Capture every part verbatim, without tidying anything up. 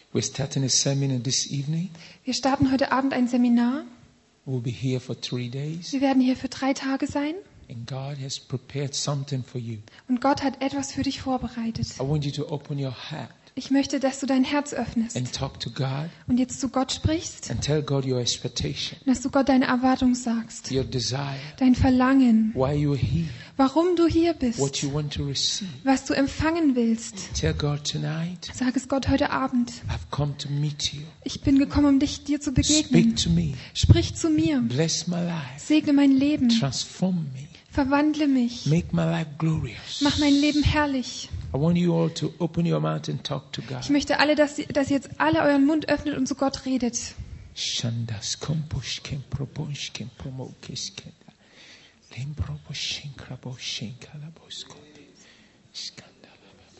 We're starting a seminar this evening. Wir starten heute Abend ein Seminar. We'll be here for three days. Wir werden hier für drei Tage sein. And God has prepared something for you. Und Gott hat etwas für dich vorbereitet. I want you to open your heart Ich möchte, dass du dein Herz öffnest and talk to God und jetzt zu Gott sprichst and tell God your expectation, und dass du Gott deine Erwartung sagst, your desire, dein Verlangen, why you're here, warum du hier what bist, you want to receive. was du empfangen willst. Tell God tonight, Sag es Gott heute Abend. I've come to meet you. Ich bin gekommen, um dich dir zu Speak begegnen. to me. Sprich zu mir. Bless my life. Segne mein Leben. Transform me. Verwandle mich. Make my life glorious. Mach mein Leben herrlich. I want you all to open your mouth and talk to God. Ich möchte alle, dass, dass ihr jetzt alle euren Mund öffnet und zu Gott redet. Shandas kompushken proposhken promokesken. Limproposhin kraboshin kalabosko. Skandala.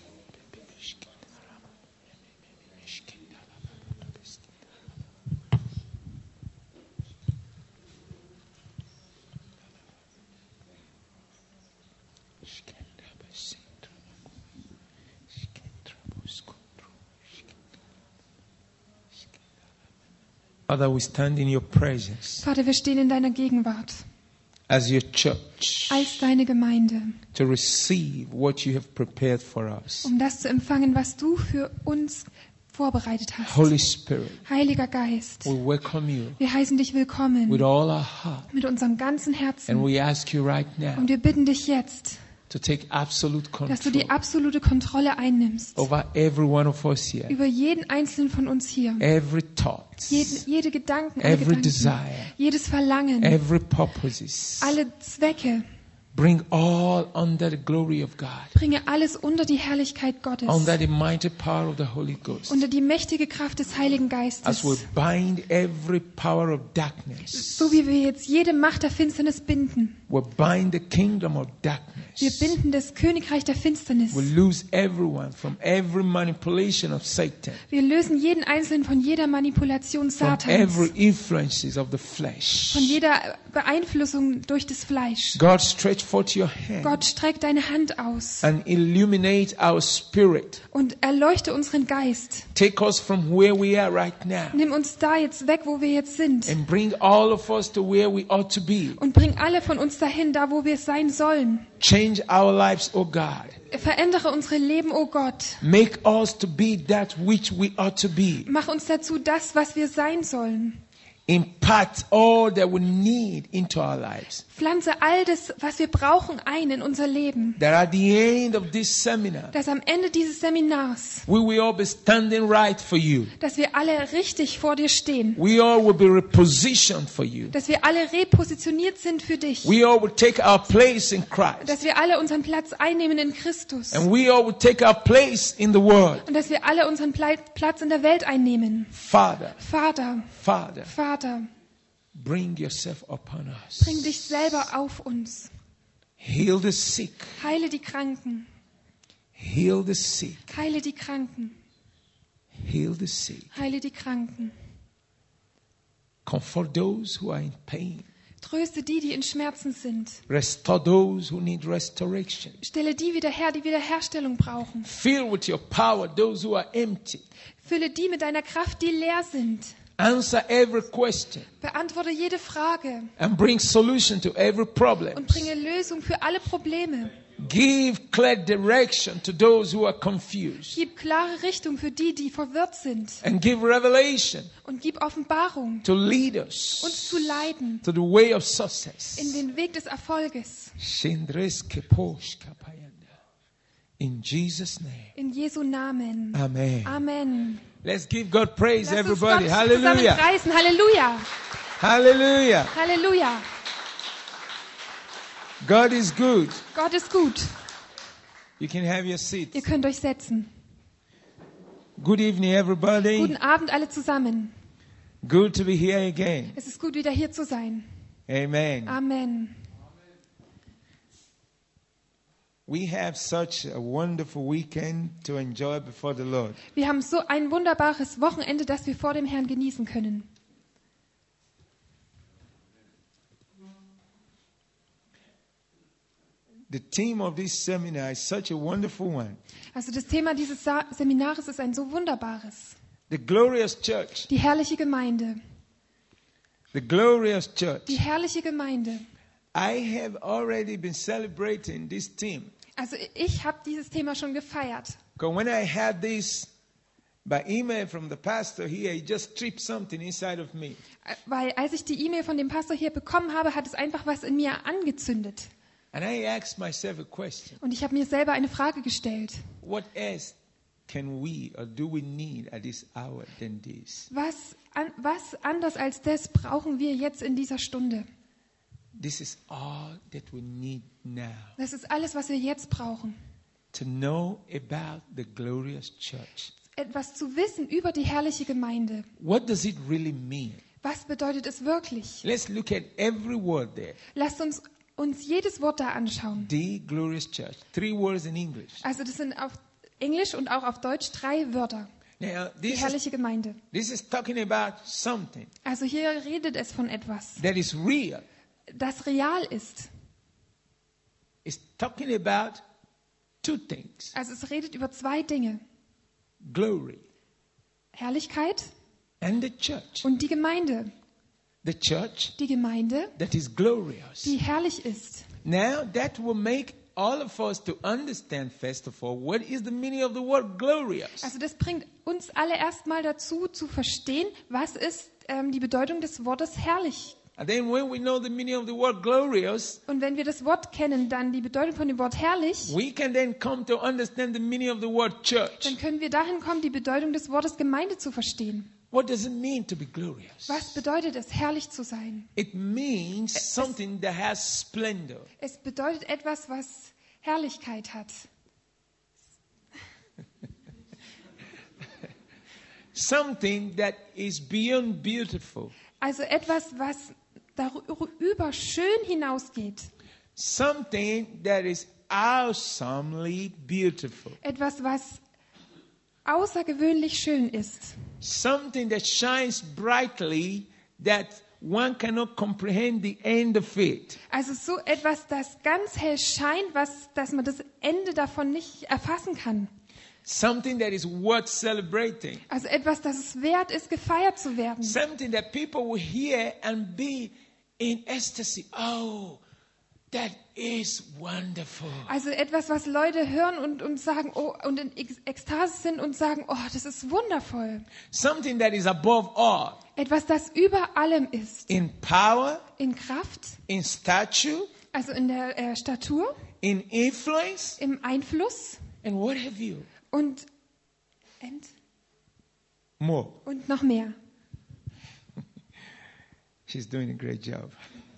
Father, we stand in your presence Vater, wir stehen in deiner Gegenwart as your church als deine Gemeinde, to receive what you have prepared for us. um das zu empfangen, was du für uns vorbereitet hast. Holy Spirit, Heiliger Geist, we welcome you wir heißen dich willkommen with all our heart, mit unserem ganzen and Herzen. we ask you right now Und wir bitten dich jetzt, to take absolute dass du control die absolute Kontrolle einnimmst over every one of us here, über jeden einzelnen von uns hier. every thought, Jede, jede Gedanken, alle every Gedanken, desire, jedes Verlangen, every purposes. alle Zwecke. Bring all under the glory of God, Bringe alles unter die Herrlichkeit Gottes, under the mighty power of the Holy Ghost. unter die mächtige Kraft des Heiligen Geistes. As we bind every power of darkness, So wie wir jetzt jede Macht der Finsternis binden. we bind the kingdom of Wir darkness. binden das Königreich der Finsternis. We lose everyone from every manipulation of Satan, Wir lösen jeden Einzelnen von jeder Manipulation from Satans, every influences of the flesh. von jeder Beeinflussung durch das Fleisch. God, stretch forth your hand Gott, streck deine Hand aus and illuminate our spirit. und erleuchte unseren Geist. Take us from where we are right now Nimm uns da jetzt weg, wo wir jetzt sind, and bring all of us to where we ought to be. und bring alle von uns dahin, da wo wir sein sollen. Change our lives, O God. Verändere unsere Leben, o Gott. Make us to be that which we ought to be. Mach uns dazu das, was wir sein sollen. Impart all that we need into our lives. Pflanze all das, was wir brauchen, ein in unser Leben. That at the end of this seminar, Dass am Ende dieses Seminars, we will all be standing right for you. dass wir alle richtig vor dir stehen. We all will be repositioned for you. Dass wir alle repositioniert sind für dich. We all will take our place in Christ. Dass wir alle unseren Platz einnehmen in Christus. And we all will take our place in the world. Und dass wir alle unseren Ple- Platz in der Welt einnehmen. Father, Vater, Father, Vater, bring yourself upon us. bring dich selber auf uns. Heal the sick. Heile die Kranken. Heal the sick. Heile die Kranken. Heal the sick. Heile die Kranken. Comfort those who are in pain. Tröste die, die in Schmerzen sind. Restore those who need restoration. Stelle die wieder her, die Wiederherstellung brauchen. Fill with your power those who are empty. Fülle die mit deiner Kraft, die leer sind. Answer every question Beantworte jede Frage and bring solution to every problem. und bringe Lösung für alle Probleme. Give clear direction to those who are confused. Gib klare Richtung für die, die verwirrt sind. And give revelation Und gib Offenbarung, to lead us uns zu leiten to the way of success. in den Weg des Erfolges. In Jesus' name. In Jesu Namen. Amen. Amen. Let's give God praise, Lass uns everybody. Gott zusammen Hallelujah. preisen. Halleluja. Hallelujah. Halleluja. God is good. Gott ist gut. You can have your seat. Ihr könnt euch setzen. Good evening, everybody. Guten Abend alle zusammen. Good to be here again. Es ist gut, wieder hier zu sein. Amen. Amen. We have such a wonderful weekend to enjoy before the Lord. Wir haben so ein wunderbares Wochenende, das wir vor dem Herrn genießen können. The theme of this seminar is such a wonderful one. Also das Thema dieses Sa- Seminares ist ein so wunderbares. The glorious church. Die herrliche Gemeinde. The glorious church. Die herrliche Gemeinde. I have already been celebrating this theme. Also ich habe dieses Thema schon gefeiert. Because when I had this by email from the pastor here, he just tripped something inside of me. Weil als ich die E-Mail von dem Pastor hier bekommen habe, hat es einfach was in mir angezündet. And I asked myself a question. Und ich habe mir selber eine Frage gestellt. What else can we or do we need at this hour than this? Was, an, was anders als das brauchen wir jetzt in dieser Stunde? This is all that we need now. Das ist alles, was wir jetzt brauchen. To know about the glorious church. Etwas zu wissen über die herrliche Gemeinde. What does it really mean? Was bedeutet es wirklich? Let's look at every word there. Lasst uns uns jedes Wort da anschauen. The glorious church. Three words in English. Also das sind auf Englisch und auch auf Deutsch drei Wörter. Now, Die this is, herrliche Gemeinde. this is talking about something Also hier redet es von etwas, that is real. das real ist. It's talking about two things. Also es redet über zwei Dinge. Glory Herrlichkeit and the church. und die Gemeinde. The church Die Gemeinde, that is glorious. die herrlich ist. Now that will make all of us to understand first of all what is the meaning of the word glorious. Also das bringt uns alle erstmal dazu zu verstehen, was ist ähm, die Bedeutung des Wortes herrlich. And then when we know the meaning of the word glorious, Und wenn wir das Wort kennen, dann die Bedeutung von dem Wort herrlich, we can then come to understand the meaning of the word church. dann können wir dahin kommen, die Bedeutung des Wortes Gemeinde zu verstehen. What does it mean to be glorious? Was bedeutet es, herrlich zu sein? It means something that has splendor. Es bedeutet etwas, was Herrlichkeit hat. Something that is beyond beautiful. Also etwas, was darüber schön hinausgeht. Something that is awesomely beautiful. Etwas, was außergewöhnlich schön ist. Something that shines brightly that one cannot comprehend the end of it. Also so etwas, das ganz hell scheint, was, dass man das Ende davon nicht erfassen kann. Something that is worth celebrating. Also etwas, das es wert ist, gefeiert zu werden. Something that people will hear and be in ecstasy. Oh, that is wonderful. Also etwas, was Leute hören und, und sagen, oh, und in Ex- Ekstase sind und sagen, oh, das ist wundervoll. Something that is above all. Etwas, das über allem ist. In power, In Kraft, in stature, also in der äh, Statur, in influence, im Einfluss and what have you? und, and, More. und noch mehr. She's doing a great job.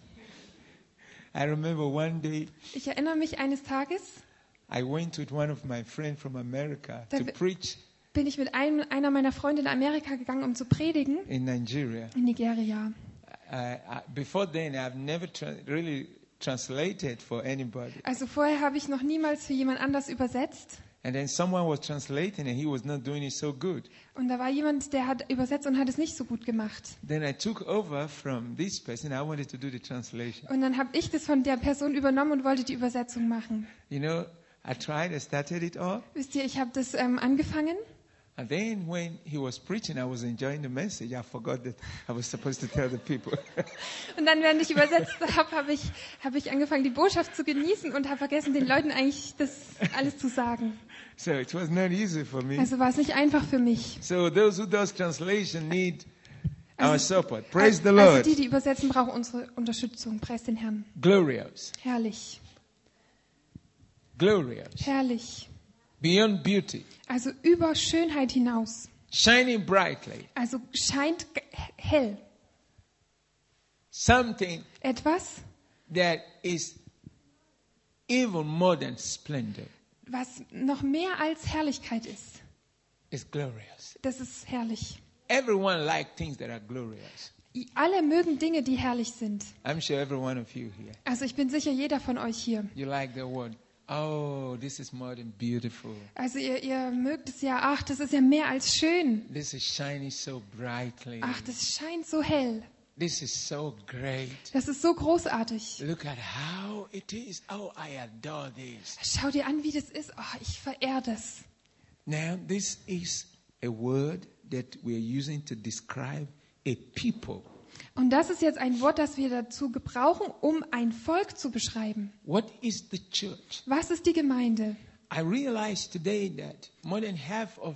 I remember one day Ich erinnere mich eines Tages, I went with one of my friends from America Da to wi- preach bin ich mit einem, einer meiner Freunde in Amerika gegangen, um zu predigen, in Nigeria. in Nigeria. I, I, before then, I've never tra- really translated for anybody. Also vorher habe ich noch niemals für jemand anders übersetzt. And then someone was translating and he was not doing it so good. Und da war jemand, der hat übersetzt und hat es nicht so gut gemacht. Then I took over from this person. I wanted to do the translation. Und dann habe ich das von der Person übernommen und wollte die Übersetzung machen. You know, I tried, I started it all. Wisst ihr, ich habe das ähm, angefangen. And then when he was preaching, I was enjoying the message. I forgot that I was supposed to tell the people. Und dann, während ich übersetzt habe, habe ich, habe ich angefangen, die Botschaft zu genießen und habe vergessen, den Leuten eigentlich das alles zu sagen. So it was not easy for me. Also war es nicht einfach für mich. So those who does translation need our Also, support. Praise the also Lord. die, die übersetzen, brauchen unsere Unterstützung. Preis den Herrn. Glorious. Herrlich. Glorious. Herrlich. Beyond beauty. Also über Schönheit hinaus. Shining brightly. Also scheint ge- hell. Something Etwas, that is even more than splendor was noch mehr als Herrlichkeit ist. is glorious. Das ist herrlich. Everyone likes things that are glorious. I- Alle mögen Dinge, die herrlich sind. I'm sure every one of you here. Also ich bin sicher, jeder von euch hier. You like the word. Oh, this is more than beautiful. Also ihr, ihr mögt es ja, ach, das ist ja mehr als schön. This is shining so brightly. Ach, das scheint so hell. This is so great. Das ist so großartig. Look at how it is. Oh, I adore this. Schau dir an, wie das ist. Oh, ich verehre das. Now, this is a word that we're using to describe a people. Und das ist jetzt ein Wort, das wir dazu gebrauchen, um ein Volk zu beschreiben. What is the church? Was ist die Gemeinde? I realize today that more than half of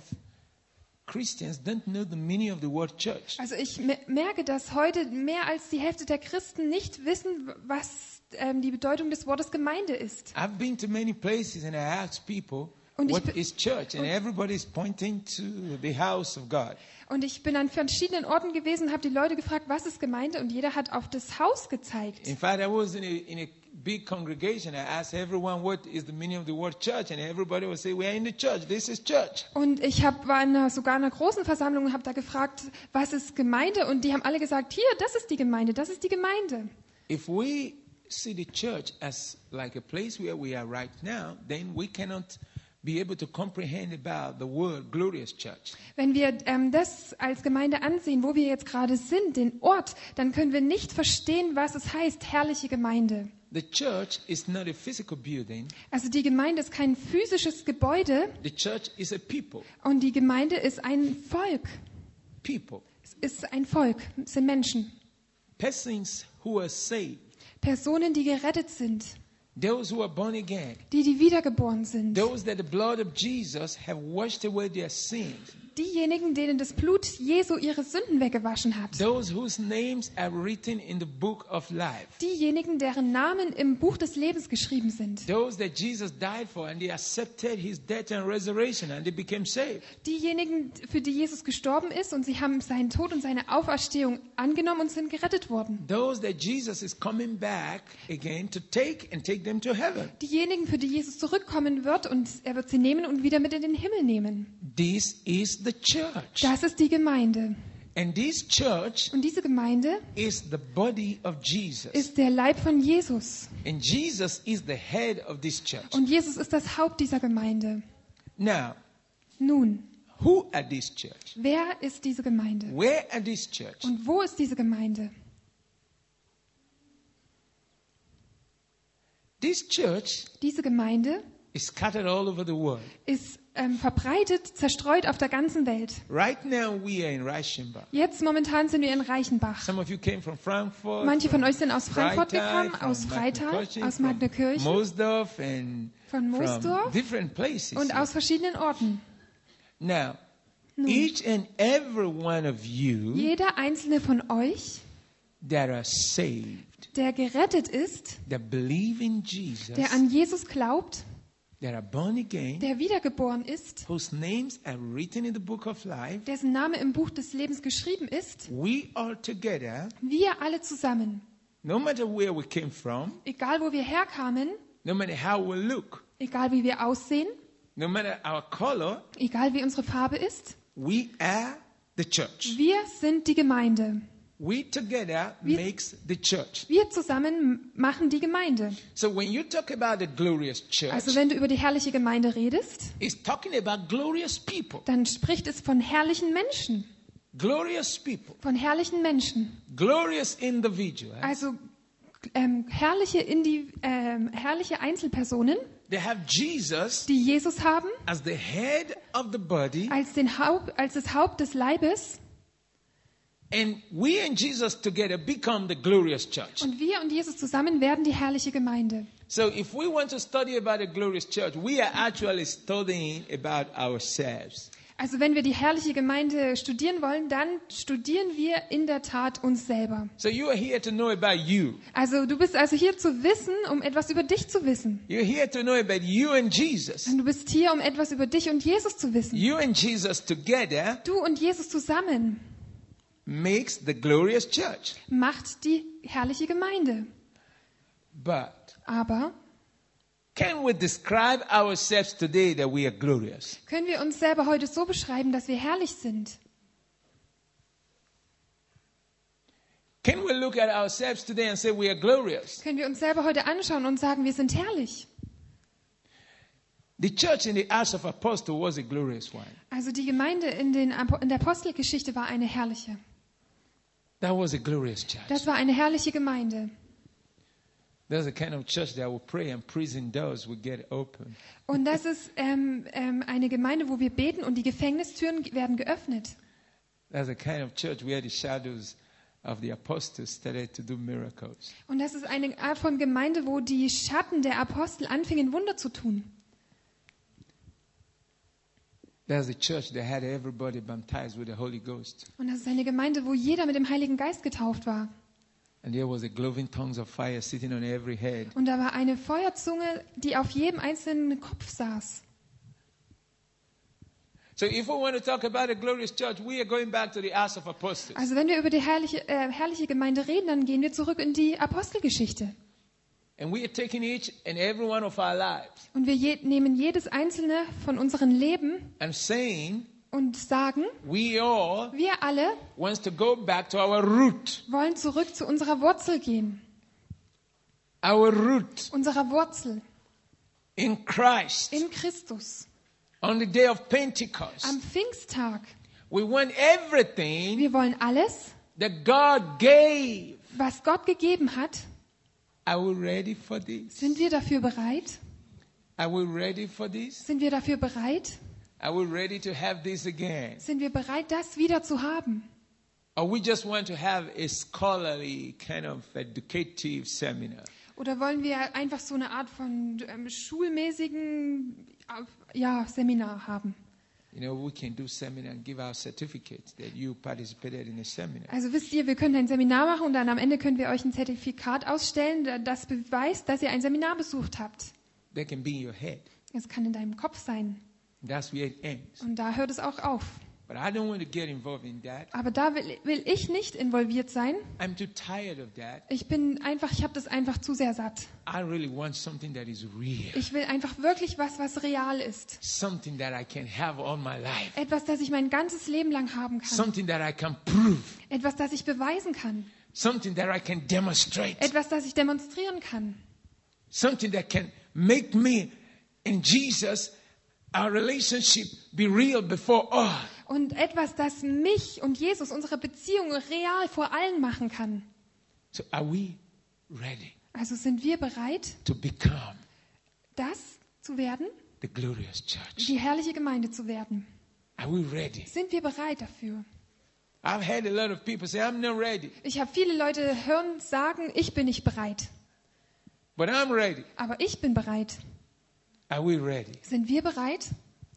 Christians don't know the meaning of the word church. Also ich me- merke, dass heute mehr als die Hälfte der Christen nicht wissen, was ähm, die Bedeutung des Wortes Gemeinde ist. I've been to many places and I asked people, Und ich what bin- is church? And everybody is pointing to the house of God. Und ich bin an verschiedenen Orten gewesen, habe die Leute gefragt, was ist Gemeinde? Und jeder hat auf das Haus gezeigt. In fact, I was in a, in a big congregation. I asked everyone, what is the meaning of the word church? And everybody would say, we are in the church. This is church. Und ich hab, war in einer, sogar in einer großen Versammlung und habe da gefragt, was ist Gemeinde? Und die haben alle gesagt, hier, das ist die Gemeinde, das ist die Gemeinde. If we see the church as like a place where we are right now, then we cannot be able to comprehend about the word glorious church. Wenn wir ähm, das als Gemeinde ansehen, wo wir jetzt gerade sind, den Ort, dann können wir nicht verstehen, was es heißt, herrliche Gemeinde. The church is not a physical building. Also die Gemeinde ist kein physisches Gebäude The church is a people. und die Gemeinde ist ein Volk. People. Es ist ein Volk, es sind Menschen. Persons who are saved. Personen, die gerettet sind, Those who are born again. die, die wiedergeboren sind. Those that the blood of Jesus have washed away their sins. Diejenigen, denen das Blut Jesu ihre Sünden weggewaschen hat. Those whose names are written in the book of life. Diejenigen, deren Namen im Buch des Lebens geschrieben sind. Those that Jesus died for and they accepted his death and resurrection and they became saved. Diejenigen, für die Jesus gestorben ist und sie haben seinen Tod und seine Auferstehung angenommen und sind gerettet worden. Those that Jesus is coming back again to take and take them to heaven. Diejenigen, für die Jesus zurückkommen wird und er wird sie nehmen und wieder mit in den Himmel nehmen. This is the church. Das ist die Gemeinde. And this church Und diese Gemeinde is the body of Jesus. ist der Leib von Jesus. And Jesus is the head of this church. Und Jesus ist das Haupt dieser Gemeinde. Now, Nun, who are this church? wer ist diese Gemeinde? Where are this church? Und wo ist diese Gemeinde? This church Diese Gemeinde is scattered all over the world. ist ähm, verbreitet, zerstreut auf der ganzen Welt. Right now we are in Reichenbach. Jetzt momentan sind wir in Reichenbach. Some of you came from Frankfurt. Manche von from euch sind aus Frankfurt Freital, gekommen, from aus Freital, Magdenkirchen, aus from Magdenkirchen Moosdorf and Von Moosdorf from different places. und aus verschiedenen Orten. Now, each and every one of you Jeder einzelne von euch, that are saved, der gerettet ist, that believe in Jesus, der an Jesus glaubt, that are born again, der wiedergeboren ist, whose names are written in the book of life, dessen Name im Buch des Lebens geschrieben ist, we all together, wir alle zusammen, no matter where we came from, egal wo wir herkamen, no matter how we look, egal wie wir aussehen, no matter our color, egal wie unsere Farbe ist, we are the church. wir sind die Gemeinde. We together Wir- makes the church. Wir zusammen machen die Gemeinde. So when you talk about the glorious church, Also wenn du über die herrliche Gemeinde redest, it's talking about glorious people. dann spricht es von herrlichen Menschen. Glorious people. Von herrlichen Menschen. Glorious individuals. Also ähm, herrliche, Indi ähm, herrliche Einzelpersonen, They have Jesus die Jesus haben, as the head of the body, als, den Haupt, als das Haupt des Leibes. and we and Jesus together become the glorious church. Und wir und Jesus zusammen werden die herrliche Gemeinde. So if we want to study about the glorious church, we are actually studying about ourselves. Also wenn wir die herrliche Gemeinde studieren wollen, dann studieren wir in der Tat uns selber. So you are here to know about you. Also du bist also hier zu wissen, um etwas über dich zu wissen. You're here to know about you and Jesus. Und du bist hier, um etwas über dich und Jesus zu wissen. You and Jesus together Du und Jesus zusammen makes the glorious church. macht die herrliche Gemeinde. But Aber can we describe ourselves today that we are glorious? können wir uns selber heute so beschreiben, dass wir herrlich sind? Can we look at ourselves today and say we are glorious? Können wir uns selber heute anschauen und sagen, wir sind herrlich? The church in the Acts of Apostles was a glorious one. Also die Gemeinde in, den, Apo- in der Apostelgeschichte war eine herrliche. That was a glorious church. Das war eine herrliche Gemeinde. That's the kind of church that will pray and prison doors will get open. Und das ist ähm, ähm, eine Gemeinde, wo wir beten und die Gefängnistüren werden geöffnet. That's a kind of church where the shadows of the apostles started to do miracles. Und das ist eine Art von Gemeinde, wo die Schatten der Apostel anfingen, Wunder zu tun. There's a church that had everybody baptized with the Holy Ghost. Und das ist eine Gemeinde, wo jeder mit dem Heiligen Geist getauft war. And there was a cloven tongues of fire sitting on every head. Und da war eine Feuerzunge, die auf jedem einzelnen Kopf saß. So if we want to talk about a glorious church, we are going back to the Acts of Apostles. Also wenn wir über die herrliche, äh, herrliche Gemeinde reden, dann gehen wir zurück in die Apostelgeschichte. And we are taking each and every one of our lives Und wir je, nehmen jedes einzelne von unseren Leben and saying und sagen, we all wir alle wants to go back to our root. wollen zurück zu unserer Wurzel gehen. Our root Unserer Wurzel in Christ. in Christus. On the day of Pentecost. Am Pfingsttag. We want everything Wir wollen alles, that God gave. was Gott gegeben hat. Are we ready for this? Sind wir dafür bereit? Are we ready for this? Sind wir dafür bereit? Are we ready to have this again? Sind wir bereit, das wieder zu haben? Or we just want to have a scholarly kind of educative seminar? Oder wollen wir einfach so eine Art von ähm, schulmäßigen äh, ja, Seminar haben? You know, we can do seminar and give our certificates that you participated in a seminar. Also wisst ihr, wir können ein Seminar machen und dann am Ende können wir euch ein Zertifikat ausstellen, das beweist, dass ihr ein Seminar besucht habt. That can be in your head. Es kann in deinem Kopf sein. That's where it ends. Und da hört es auch auf. But I don't want to get involved in that. Aber da will, will ich nicht involviert sein. I'm too tired of that. Ich bin einfach, ich habe das einfach zu sehr satt. I really want something that is real. Ich will einfach wirklich was, was real ist. Something that I can have all my life. Etwas, das ich mein ganzes Leben lang haben kann. Something that I can prove. Etwas, das ich beweisen kann. Something that I can demonstrate. Etwas, das ich demonstrieren kann. Something that can make me and Jesus, our relationship, be real before all. Und etwas, das mich und Jesus, unsere Beziehung real vor allen machen kann. So are we ready Also sind wir bereit, to become das zu werden, the glorious church? die herrliche Gemeinde zu werden? Are we ready? Sind wir bereit dafür? I've had a lot of people say, I'm not ready. Ich habe viele Leute hören sagen, ich bin nicht bereit. But I'm ready. Aber ich bin bereit. Are we ready? Sind wir bereit?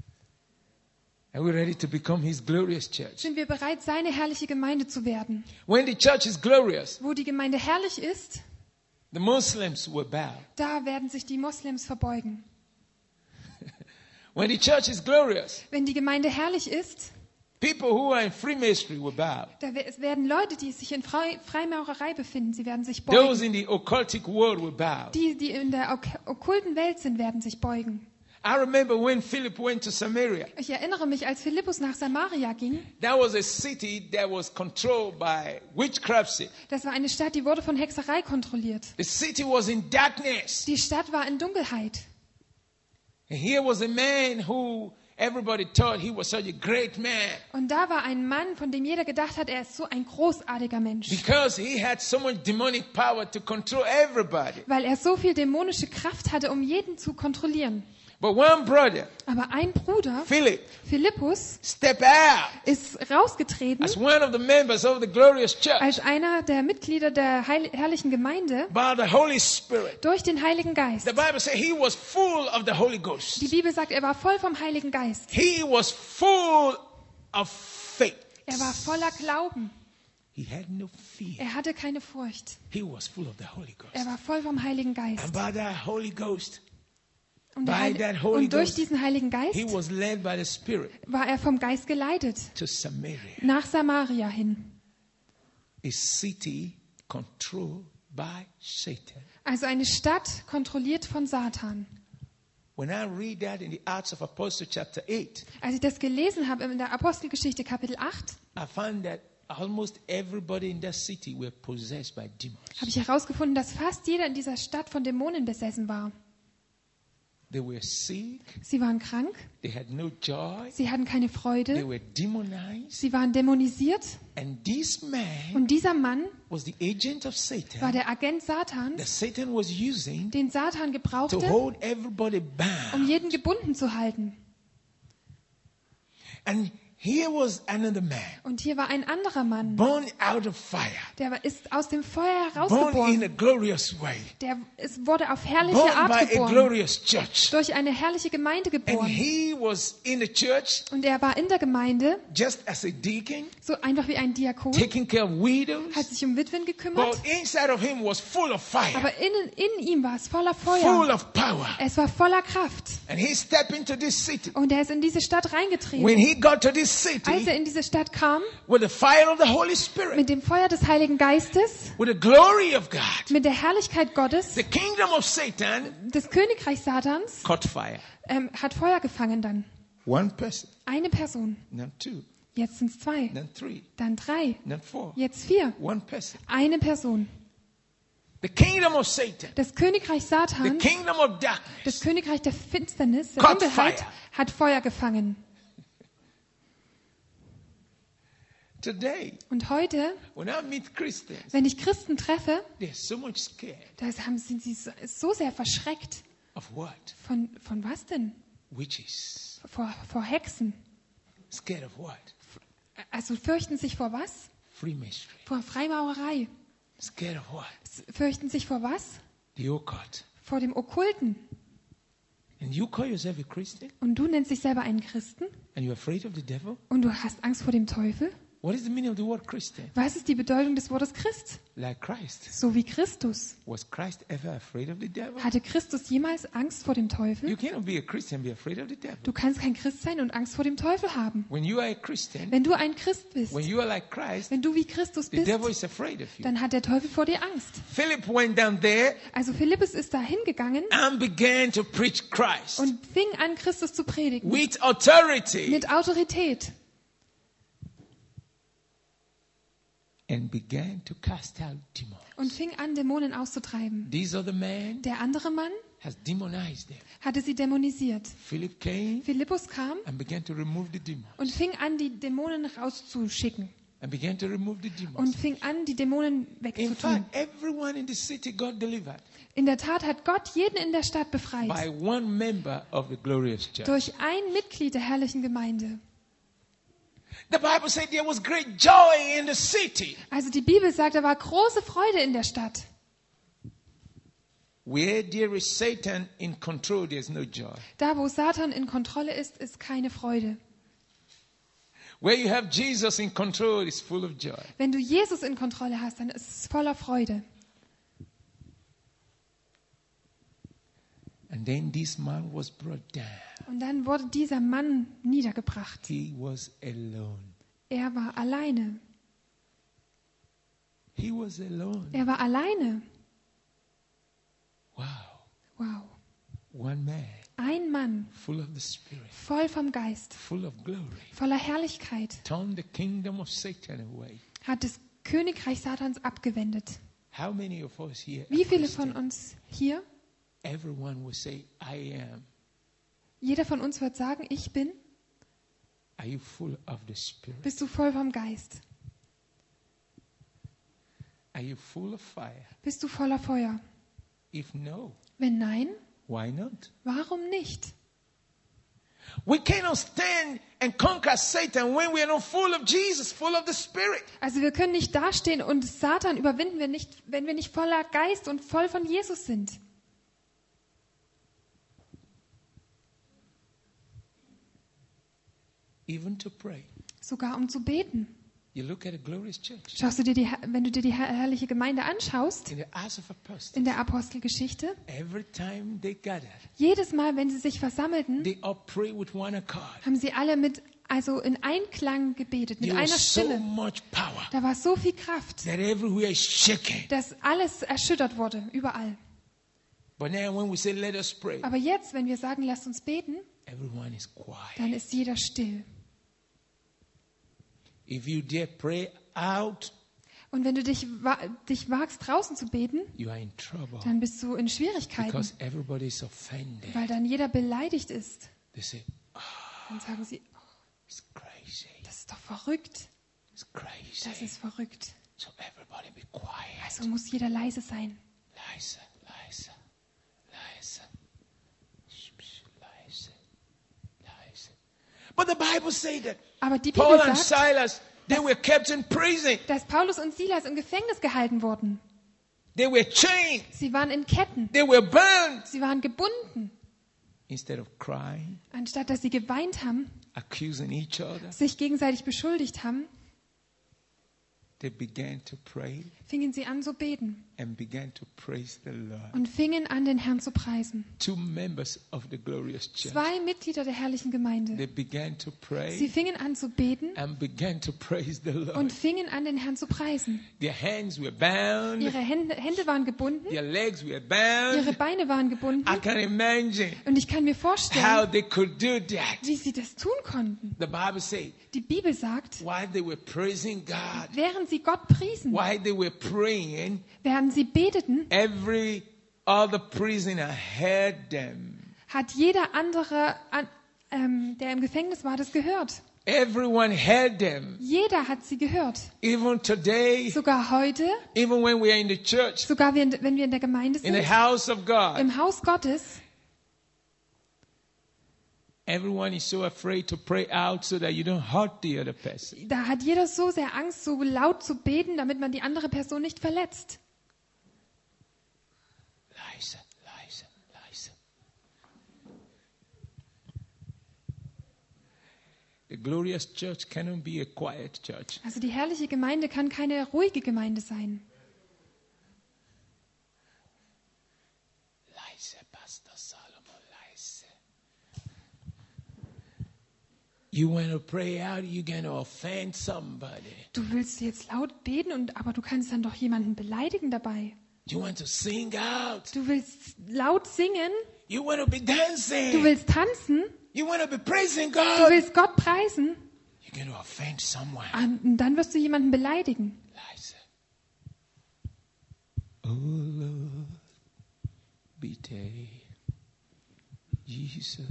Are we ready to become His glorious church? Sind wir bereit, seine herrliche Gemeinde zu werden? When the church is glorious, Wo die Gemeinde herrlich ist, the Muslims will bow. da werden sich die Moslems verbeugen. When the church is glorious, Wenn die Gemeinde herrlich ist, people who are in Freemasonry will bow. da we- es werden Leute, die sich in Frei- Freimaurerei befinden, sie werden sich Those beugen. in the occultic world will bow. Die, die in der ok okkulten Welt sind, werden sich beugen. I remember when Philip went to Samaria. Ich erinnere mich, als Philippus nach Samaria ging, That was a city that was controlled by witchcraft. das war eine Stadt, die wurde von Hexerei kontrolliert. The city was in darkness. Die Stadt war in Dunkelheit. And here was a man who everybody thought he was such a great man Und da war ein Mann, von dem jeder gedacht hat, er ist so ein großartiger Mensch. because he had so much demonic power to control everybody. Weil er so viel dämonische Kraft hatte, um jeden zu kontrollieren. But one brother, Aber ein Bruder, Philip, Philippus, stepped out ist rausgetreten as one of the members of the glorious church als einer der Mitglieder der heil herrlichen Gemeinde by the Holy Spirit. durch den Heiligen Geist. The Bible says he was full of the Holy Ghost. Die Bibel sagt, er war voll vom Heiligen Geist. He was full of faith. Er war voller Glauben. He had no fear. Er hatte keine Furcht. He was full of the Holy Ghost. Er war voll vom Heiligen Geist. And by that Holy Ghost, Und, der by Heil that Holy und durch Ghost, diesen Heiligen Geist he was led by the Spirit war er vom Geist geleitet to Samaria, nach Samaria hin. a city controlled by Satan. Also eine Stadt kontrolliert von Satan. When I read that in the Acts of Apostles chapter eight, Als ich das gelesen habe in der Apostelgeschichte Kapitel acht, I found that almost everybody in that city were possessed by demons. habe ich herausgefunden, dass fast jeder in dieser Stadt von Dämonen besessen war. They were sick, Sie waren krank, they had no joy, sie hatten keine they Freude, were demonized, sie waren dämonisiert. and this man Und dieser Mann was the agent of war Satan der Agent that Satans, Satan was using den Satan to gebrauchte, hold everybody um bound. jeden gebunden zu halten. And Here was another man, Und hier war ein anderer Mann, born out of fire, der war- ist aus dem Feuer born in herausgeboren. a glorious way, Der ist, wurde auf herrliche born Art by a geboren, glorious church. durch eine herrliche Gemeinde And geboren. he was in the church Und er war in der Gemeinde, just as a deacon, so einfach wie ein Diakon, taking care of widows. hat sich um Witwen gekümmert. But inside of him was full of fire, Aber innen, in ihm war es voller full Feuer. of power. Es war voller Kraft. And he stepped into this city. Und er ist in diese Stadt When reingetreten. he got to this Als city er in diese Stadt kam, with the fire of the Holy Spirit, mit dem Feuer des Heiligen Geistes, with the glory of God, mit der Herrlichkeit Gottes, the kingdom of Satan das Königreich Satans, caught fire. ähm, hat Feuer gefangen dann. One person, Eine Person. then two, Jetzt sind es zwei. then three, Dann drei. then four. Jetzt vier. One person. Eine Person. The kingdom of Satan, Das Königreich the Satans, kingdom of das darkness, Königreich der Finsternis, der Caught Dunkelheit, fire. hat Feuer gefangen. today, Und heute, when I meet Christians, wenn ich Christen treffe, they're so much scared da haben, sind sie so, so sehr verschreckt. of what? Von, von was denn? Witches. Vor, vor Hexen. Scared of what? Also fürchten sich vor was? Freemasonry. Vor Freimaurerei. Scared of what? S- Fürchten sich vor was? The occult. Vor dem Okkulten. And you call yourself a Christian Und du nennst dich selber einen Christen? and you're afraid of the devil? Und du hast Angst vor dem Teufel? What is the meaning of the word Christian? Was ist die Bedeutung des Wortes Christ? Like Christ. So wie Christus. Was Christ ever afraid of the devil? Hatte Christus jemals Angst vor dem You Teufel? cannot be a Christian and be afraid of the devil. Du kannst kein Christ sein und Angst vor dem Teufel haben. When you are a Christian, Wenn du ein Christ bist, when you are like Christ, wenn du wie Christus the bist, devil is afraid of you. dann hat der Teufel vor dir Angst. Philip went down there Also Philippus ist da hingegangen and began to preach Christ und fing an, Christus zu predigen. with authority Mit Autorität. and began to cast out demons. Und fing an, Dämonen auszutreiben. These other man Der andere Mann has demonized them. hatte sie dämonisiert. Philip came Philippus kam and began to remove the demons und fing an, die Dämonen rauszuschicken. and began to remove the demons. Und fing an, die Dämonen In wegzutun. fact, everyone in the city got delivered In der Tat hat Gott jeden in der Stadt befreit. by one member of the glorious church. Durch ein Mitglied der herrlichen Gemeinde. The Bible said there was great joy in the city. Also die Bibel sagt, da war große Freude in der Stadt. Where there is Satan in control, there's no joy. Da, wo Satan in Kontrolle ist, ist keine Freude. Where you have Jesus in control, it's full of joy. Wenn du Jesus in Kontrolle hast, dann ist es voller Freude. And then this man was brought down. Und dann wurde dieser Mann niedergebracht. He was alone. Er war alleine. He was alone. Er war alleine. Wow. Wow. One man, Ein Mann, full of the Spirit, voll vom Geist, full of glory, voller Herrlichkeit, turned the kingdom of Satan away. hat das Königreich Satans abgewendet. How many of us here are Wie viele von Christian? uns hier? Everyone will say, I am. Jeder von uns wird sagen, ich bin. Are you full of the Spirit? Bist du voll vom Geist? Are you full of fire? Bist du voller Feuer? If no, Wenn nein, why not? warum nicht? We cannot stand and conquer Satan when we are not full of Jesus, full of the Spirit. Also wir können nicht dastehen und Satan überwinden wir nicht, wenn wir nicht voller Geist und voll von Jesus sind. Even to pray. Sogar um zu beten. You look at a glorious church Schaust du dir die, wenn du dir die her- herrliche Gemeinde anschaust, in the Acts of Apostles. in der Apostelgeschichte, Every time they gathered, jedes Mal, wenn sie sich versammelten, they all pray with one accord. haben sie alle mit, also in Einklang gebetet, mit There einer was so Stimme. much power Da war so viel Kraft, that everywhere is shaking. dass alles erschüttert wurde, überall. But now when we say let us pray, Aber jetzt, wenn wir sagen, lasst uns beten, everyone is quiet. dann ist jeder still. If you dare pray out, Und wenn du dich, wa dich wagst, draußen zu beten, you are in trouble dann bist du in Schwierigkeiten, because everybody is offended. weil dann jeder beleidigt ist. They say, Dann sagen sie, oh, it's crazy. das ist doch verrückt. It's crazy. Das ist verrückt. So everybody be quiet. Also muss jeder leise sein. Leise, leise, leise. Shh, shh, leise, leise. But the Bible says that Aber die Paul Bibel and sagt, Silas, they were kept in prison. dass Paulus und Silas im Gefängnis gehalten wurden. They were chained. Sie waren in Ketten. They were burned. Sie waren gebunden. Instead of crying, Anstatt dass sie geweint haben, accusing each other, sich gegenseitig beschuldigt haben, they began to pray fingen sie an zu beten and began to praise the Lord. und fingen an, den Herrn zu preisen. Two members of the glorious church, Zwei Mitglieder der herrlichen they Gemeinde. began to Sie pray fingen an zu beten and began to praise the Lord. und fingen an, den Herrn zu preisen. Their hands were bound, Ihre Hände, Hände waren gebunden, their legs were ihre bound. Beine waren gebunden. I can imagine Und ich kann mir how vorstellen, they could do that. wie sie das tun konnten. The Bible says, Die Bibel sagt, while they were praising God, während sie Gott priesen, while they were praying, während sie beteten, every other prisoner heard them. hat jeder andere, an- ähm, der im Gefängnis war, das gehört. Everyone heard them. Jeder hat sie gehört. Even today, Sogar heute, even when we are in the church, sogar wenn wenn wir in der Gemeinde in the sind, house of God, im Haus Gottes, everyone is so afraid to pray out so that you don't hurt the other person. da hat jeder so sehr Angst, so laut zu beten, damit man die andere Person nicht verletzt. Leise, leise, leise. The glorious church cannot be a quiet church. Also die herrliche Gemeinde kann keine ruhige Gemeinde sein. Leise, Pastor Solomon, leise. You want to pray out, you're going to offend somebody. Du willst jetzt laut beten, und, aber du kannst dann doch jemanden beleidigen dabei. You want to sing out. Du willst laut singen, You want to be dancing. du willst tanzen, You want to be praising du God. willst Gott preisen, You're going to offend someone. und dann wirst du jemanden beleidigen. Leise. Oh Lord, bitte, Jesus,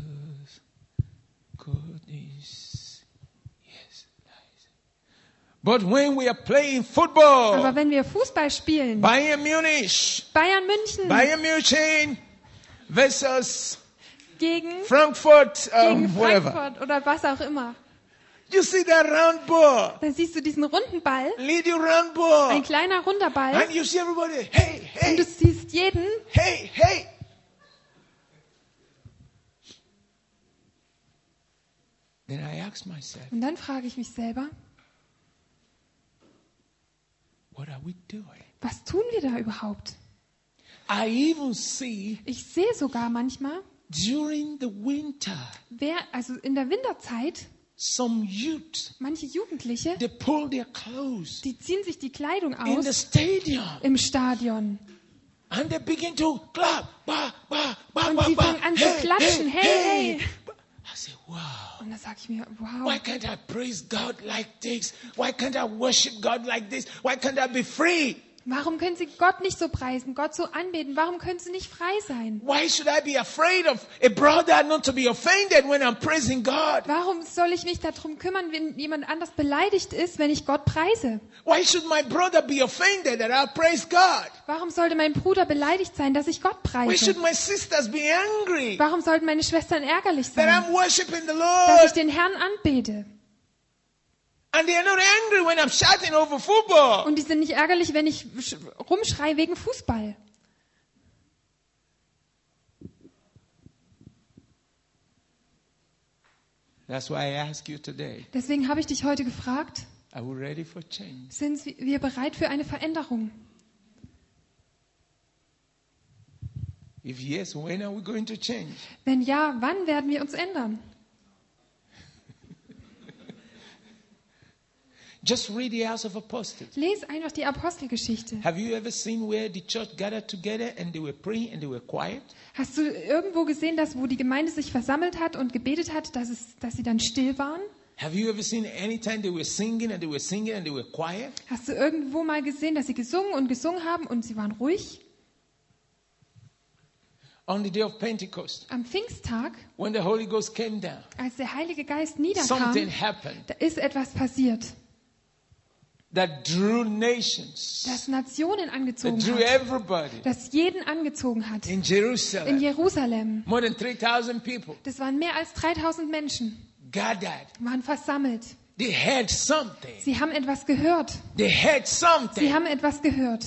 God is, yes, leise. But when we are playing Aber football, wenn wir Fußball spielen, Bayern Munich, Bayern München Bayern München versus gegen, Frankfurt, gegen um, whatever. Frankfurt oder was auch immer, You see that round ball, dann siehst du diesen runden Ball, little round ein ball, kleiner runder Ball, and you see everybody, hey, und du hey, siehst jeden, hey, hey. Then I ask myself, und dann frage ich mich selber, what are we doing? was tun wir da überhaupt? I even see Ich sehe sogar manchmal, during the winter, wer, also in der Winterzeit, some youth, manche Jugendliche, they pull their clothes die ziehen sich die Kleidung in the aus stadium im Stadion. and they begin to clap. Bah, bah, bah, Und bah, sie bah. fangen an zu klatschen. Hey, hey. I say, wow. Und da sage ich mir, Why wow, can't I praise God like this? Why can't I worship God like this? Why can't I be free? warum können sie Gott nicht so preisen, Gott so anbeten? Warum können sie nicht frei sein? Why should I be afraid of a brother not to be offended when I'm praising God? Warum soll ich mich darum kümmern, wenn jemand anders beleidigt ist, wenn ich Gott preise? Why should my brother be offended that I praise God? Warum sollte mein Bruder beleidigt sein, dass ich Gott Why should preise? my sisters be angry Warum sollten meine Schwestern ärgerlich that sein, I'm worshiping the dass ich Lord? den Herrn anbete? And they are not angry when I'm shouting over football. Und die sind nicht ärgerlich, wenn ich sch- rumschreie wegen Fußball. That's why I ask you today, Deswegen habe ich dich heute gefragt, are we ready for change? sind wir bereit für eine Veränderung? If yes, when are we going to change? Wenn ja, wann werden wir uns ändern? Just read the Acts of Apostles. Lies einfach die Apostelgeschichte. Have you ever seen where the church gathered together and they were praying and they were quiet? Hast du irgendwo gesehen, dass wo die Gemeinde sich versammelt hat und gebetet hat, dass, es, dass sie dann still waren? Have you ever seen any time they were singing and they were singing and they were quiet? Hast du irgendwo mal gesehen, dass sie gesungen und gesungen haben und sie waren ruhig? On the day of Pentecost, Am Pfingsttag, when the Holy Ghost came down, als der Heilige Geist niederkam, something happened da ist etwas passiert, that drew nations, das Nationen that angezogen drew hat, everybody das jeden angezogen hat. in In Jerusalem. Jerusalem. More than three thousand people Das waren mehr als dreitausend Menschen gathered. waren versammelt. They heard something. Sie haben etwas gehört. They heard something. Sie haben etwas gehört.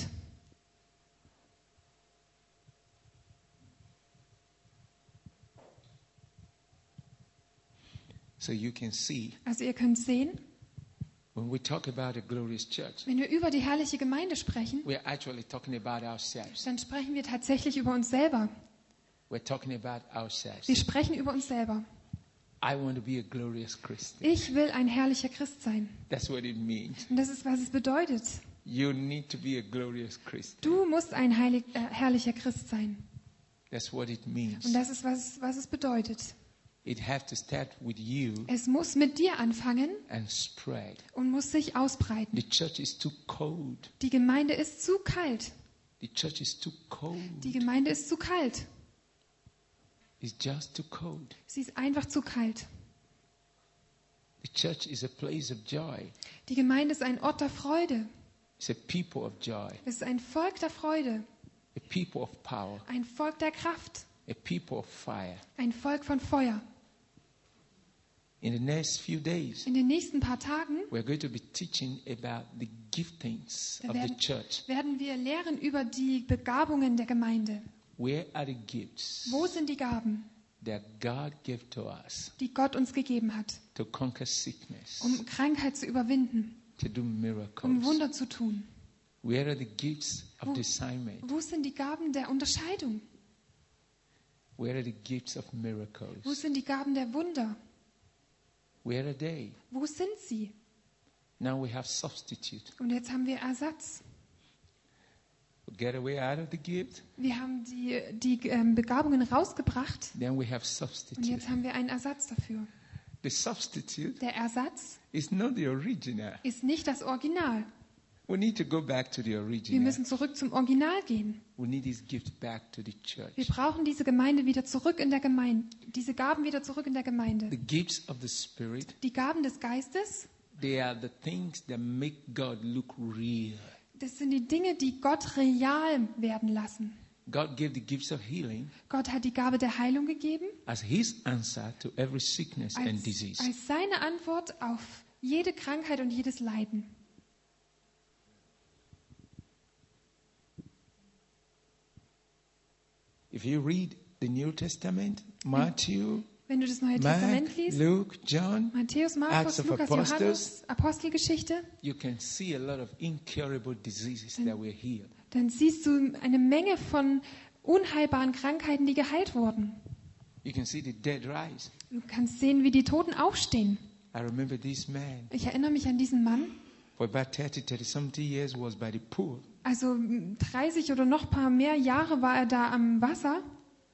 So you can see, Also ihr könnt sehen, when we talk about a glorious church, wenn wir über die herrliche Gemeinde sprechen, we're actually talking about ourselves. dann sprechen wir tatsächlich über uns selber. We're talking about ourselves. Wir sprechen über uns selber. I want to be a glorious Christian. Ich will ein herrlicher Christ sein. That's what it means. Und das ist, was es bedeutet. You need to be a glorious Christian. Du musst ein heilig, äh, herrlicher Christ sein. That's what it means. Und das ist, was, was es bedeutet. It has to start with you Es muss mit dir anfangen and spread. und muss sich ausbreiten. The church is too cold. Die Gemeinde ist zu kalt. The church is too cold. Die Gemeinde ist zu kalt. It's just too cold. Sie ist einfach zu kalt. The church is a place of joy. Die Gemeinde ist ein Ort der Freude. It's a people of joy. Es ist ein Volk der Freude. A people of power. Ein Volk der Kraft. A people of fire. Ein Volk von Feuer. In the next few days, In den nächsten paar Tagen we're going to be teaching about the giftings Da of the werden- church. werden wir lehren über die Begabungen der Gemeinde. Where are the gifts Wo sind die Gaben, that God gave to us die Gott uns gegeben hat, to conquer sickness, um Krankheit zu überwinden, to do um miracles? Wunder zu tun? Where are the gifts of Wo- discernment? Wo sind die Gaben der Unterscheidung? Where are the gifts of Wo miracles? sind die Gaben der Wunder? Where are they? Wo sind sie? Now we have substitute. Und jetzt haben wir Ersatz. We get away out of the gift, Wir haben die, die ähm, Begabungen rausgebracht then we have und substitute. jetzt haben wir einen Ersatz dafür. The substitute Der Ersatz is not the original. ist nicht das Original. We need to go back to the Wir original. müssen zurück zum Original gehen. We need this gift back to the Wir church. brauchen diese Gemeinde wieder zurück in der Gemeinde, diese Gaben wieder zurück in der Gemeinde. The gifts of the Spirit, Die Gaben des Geistes, they are the things that make God look real. das sind die Dinge, die Gott real werden lassen. God gave the gifts of healing Gott hat die Gabe der Heilung gegeben as His answer to every sickness and als, disease. als seine Antwort auf jede Krankheit und jedes Leiden. If you read the New Testament, Matthew, Wenn du das Neue Mark, Testament liest, Luke, John, Matthäus, Acts Markus, of Lukas, Apostles. Johannes, Apostelgeschichte, you can see a lot of incurable diseases that were healed. dann siehst du eine Menge von unheilbaren Krankheiten, die geheilt wurden. You can see the dead rise. Du kannst sehen, wie die Toten aufstehen. I remember this man Ich erinnere mich an diesen Mann. for about thirty, thirty something years was by the pool. Also dreißig oder noch ein paar mehr Jahre war er da am Wasser.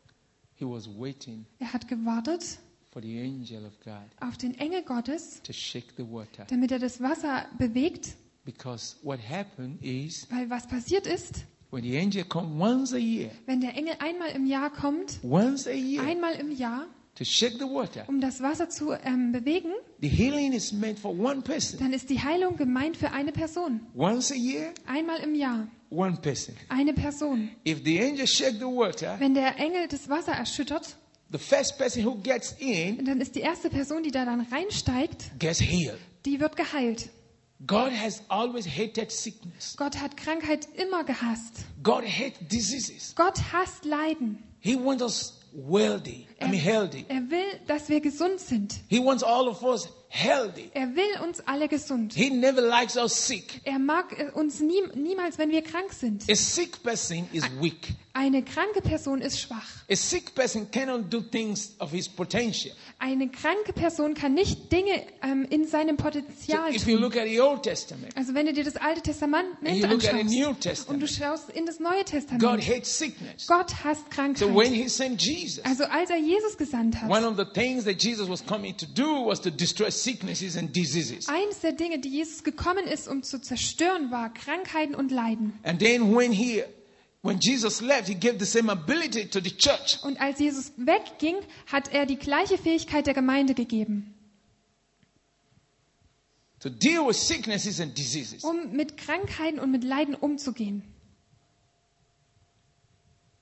He was waiting Er hat gewartet for the angel of God auf den Engel Gottes, to shake the water. damit er das Wasser bewegt. Because what happened is Weil was passiert ist, when the angel comes once a year, wenn der Engel einmal im Jahr kommt, once a year einmal im Jahr, to shake the water, um das Wasser zu ähm, bewegen, the healing is meant for one person. dann ist die Heilung gemeint für eine Person. Once a year, Einmal im Jahr, one person. eine Person. If the angel shake the water, Wenn der Engel das Wasser erschüttert, the first person who gets in dann ist die erste Person, die da dann reinsteigt, gets healed. die wird geheilt. God has always hated sickness. Gott hat Krankheit immer gehasst. God hates diseases. Gott hasst Leiden. He wants us wealthy. I mean healthy. Er will, dass wir gesund sind. He wants all of us healthy. Er will uns alle gesund. He never likes us sick. Er mag äh, uns nie, niemals, wenn wir krank sind. A sick person is weak. Eine kranke Person ist schwach. A sick person cannot do things of his potential. Eine kranke Person kann nicht Dinge ähm, in seinem So Potenzial if you tun. look at the Old Testament Also wenn du dir das Alte Testament and you look at the anschaust New und du Testament, schaust in das Neue God Testament, hates sickness. Gott hasst So when Krankheit. he sent Jesus, Also als er Jesus gesandt one hat, of the things that Jesus was coming to do was to destroy sicknesses and diseases. eines der Dinge, die Jesus gekommen ist, um zu zerstören, war Krankheiten und Leiden. And then when he when Jesus left, he gave the same ability to the church. Und als Jesus wegging, hat er die gleiche Fähigkeit der Gemeinde gegeben, To deal with sicknesses and diseases. um mit Krankheiten und mit Leiden umzugehen.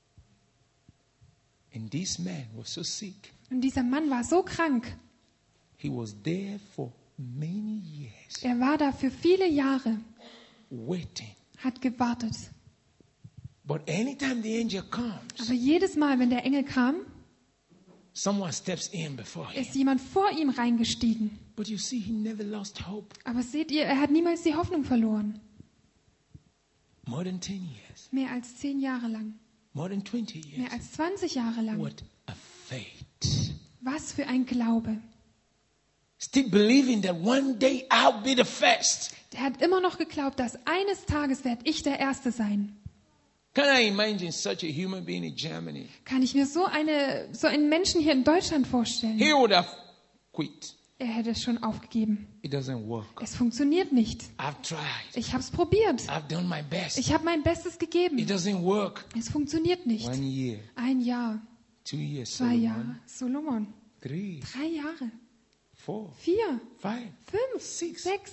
And this man was so sick. Und dieser Mann war so krank. He was there for many years, Er war da für viele Jahre, waiting. hat gewartet. But anytime the angel comes, Aber jedes Mal, wenn der Engel kam, someone steps in before him. ist jemand vor ihm reingestiegen. But you see, he never lost hope. Aber seht ihr, er hat niemals die Hoffnung verloren. More than ten years, Mehr als zehn Jahre lang. more than twenty years. Mehr als zwanzig Jahre lang. What a faith. Was für ein Glaube. Still believing that one day I'll be the first. Er hat immer noch geglaubt, dass eines Tages werde ich der Erste sein. Can I imagine such a human being in Germany? Kann ich mir so, eine, so einen Menschen hier in Deutschland vorstellen? He would have quit. Er hätte es schon aufgegeben. It doesn't work. Es funktioniert nicht. I've tried. Ich habe es probiert. I've done my best. Ich habe mein Bestes It gegeben. doesn't work. Es funktioniert nicht. One year, Ein Jahr, two years, zwei Solomon, Jahre. Solomon. three, Drei Jahre. four, Vier. five, Fünf. Six. Sechs.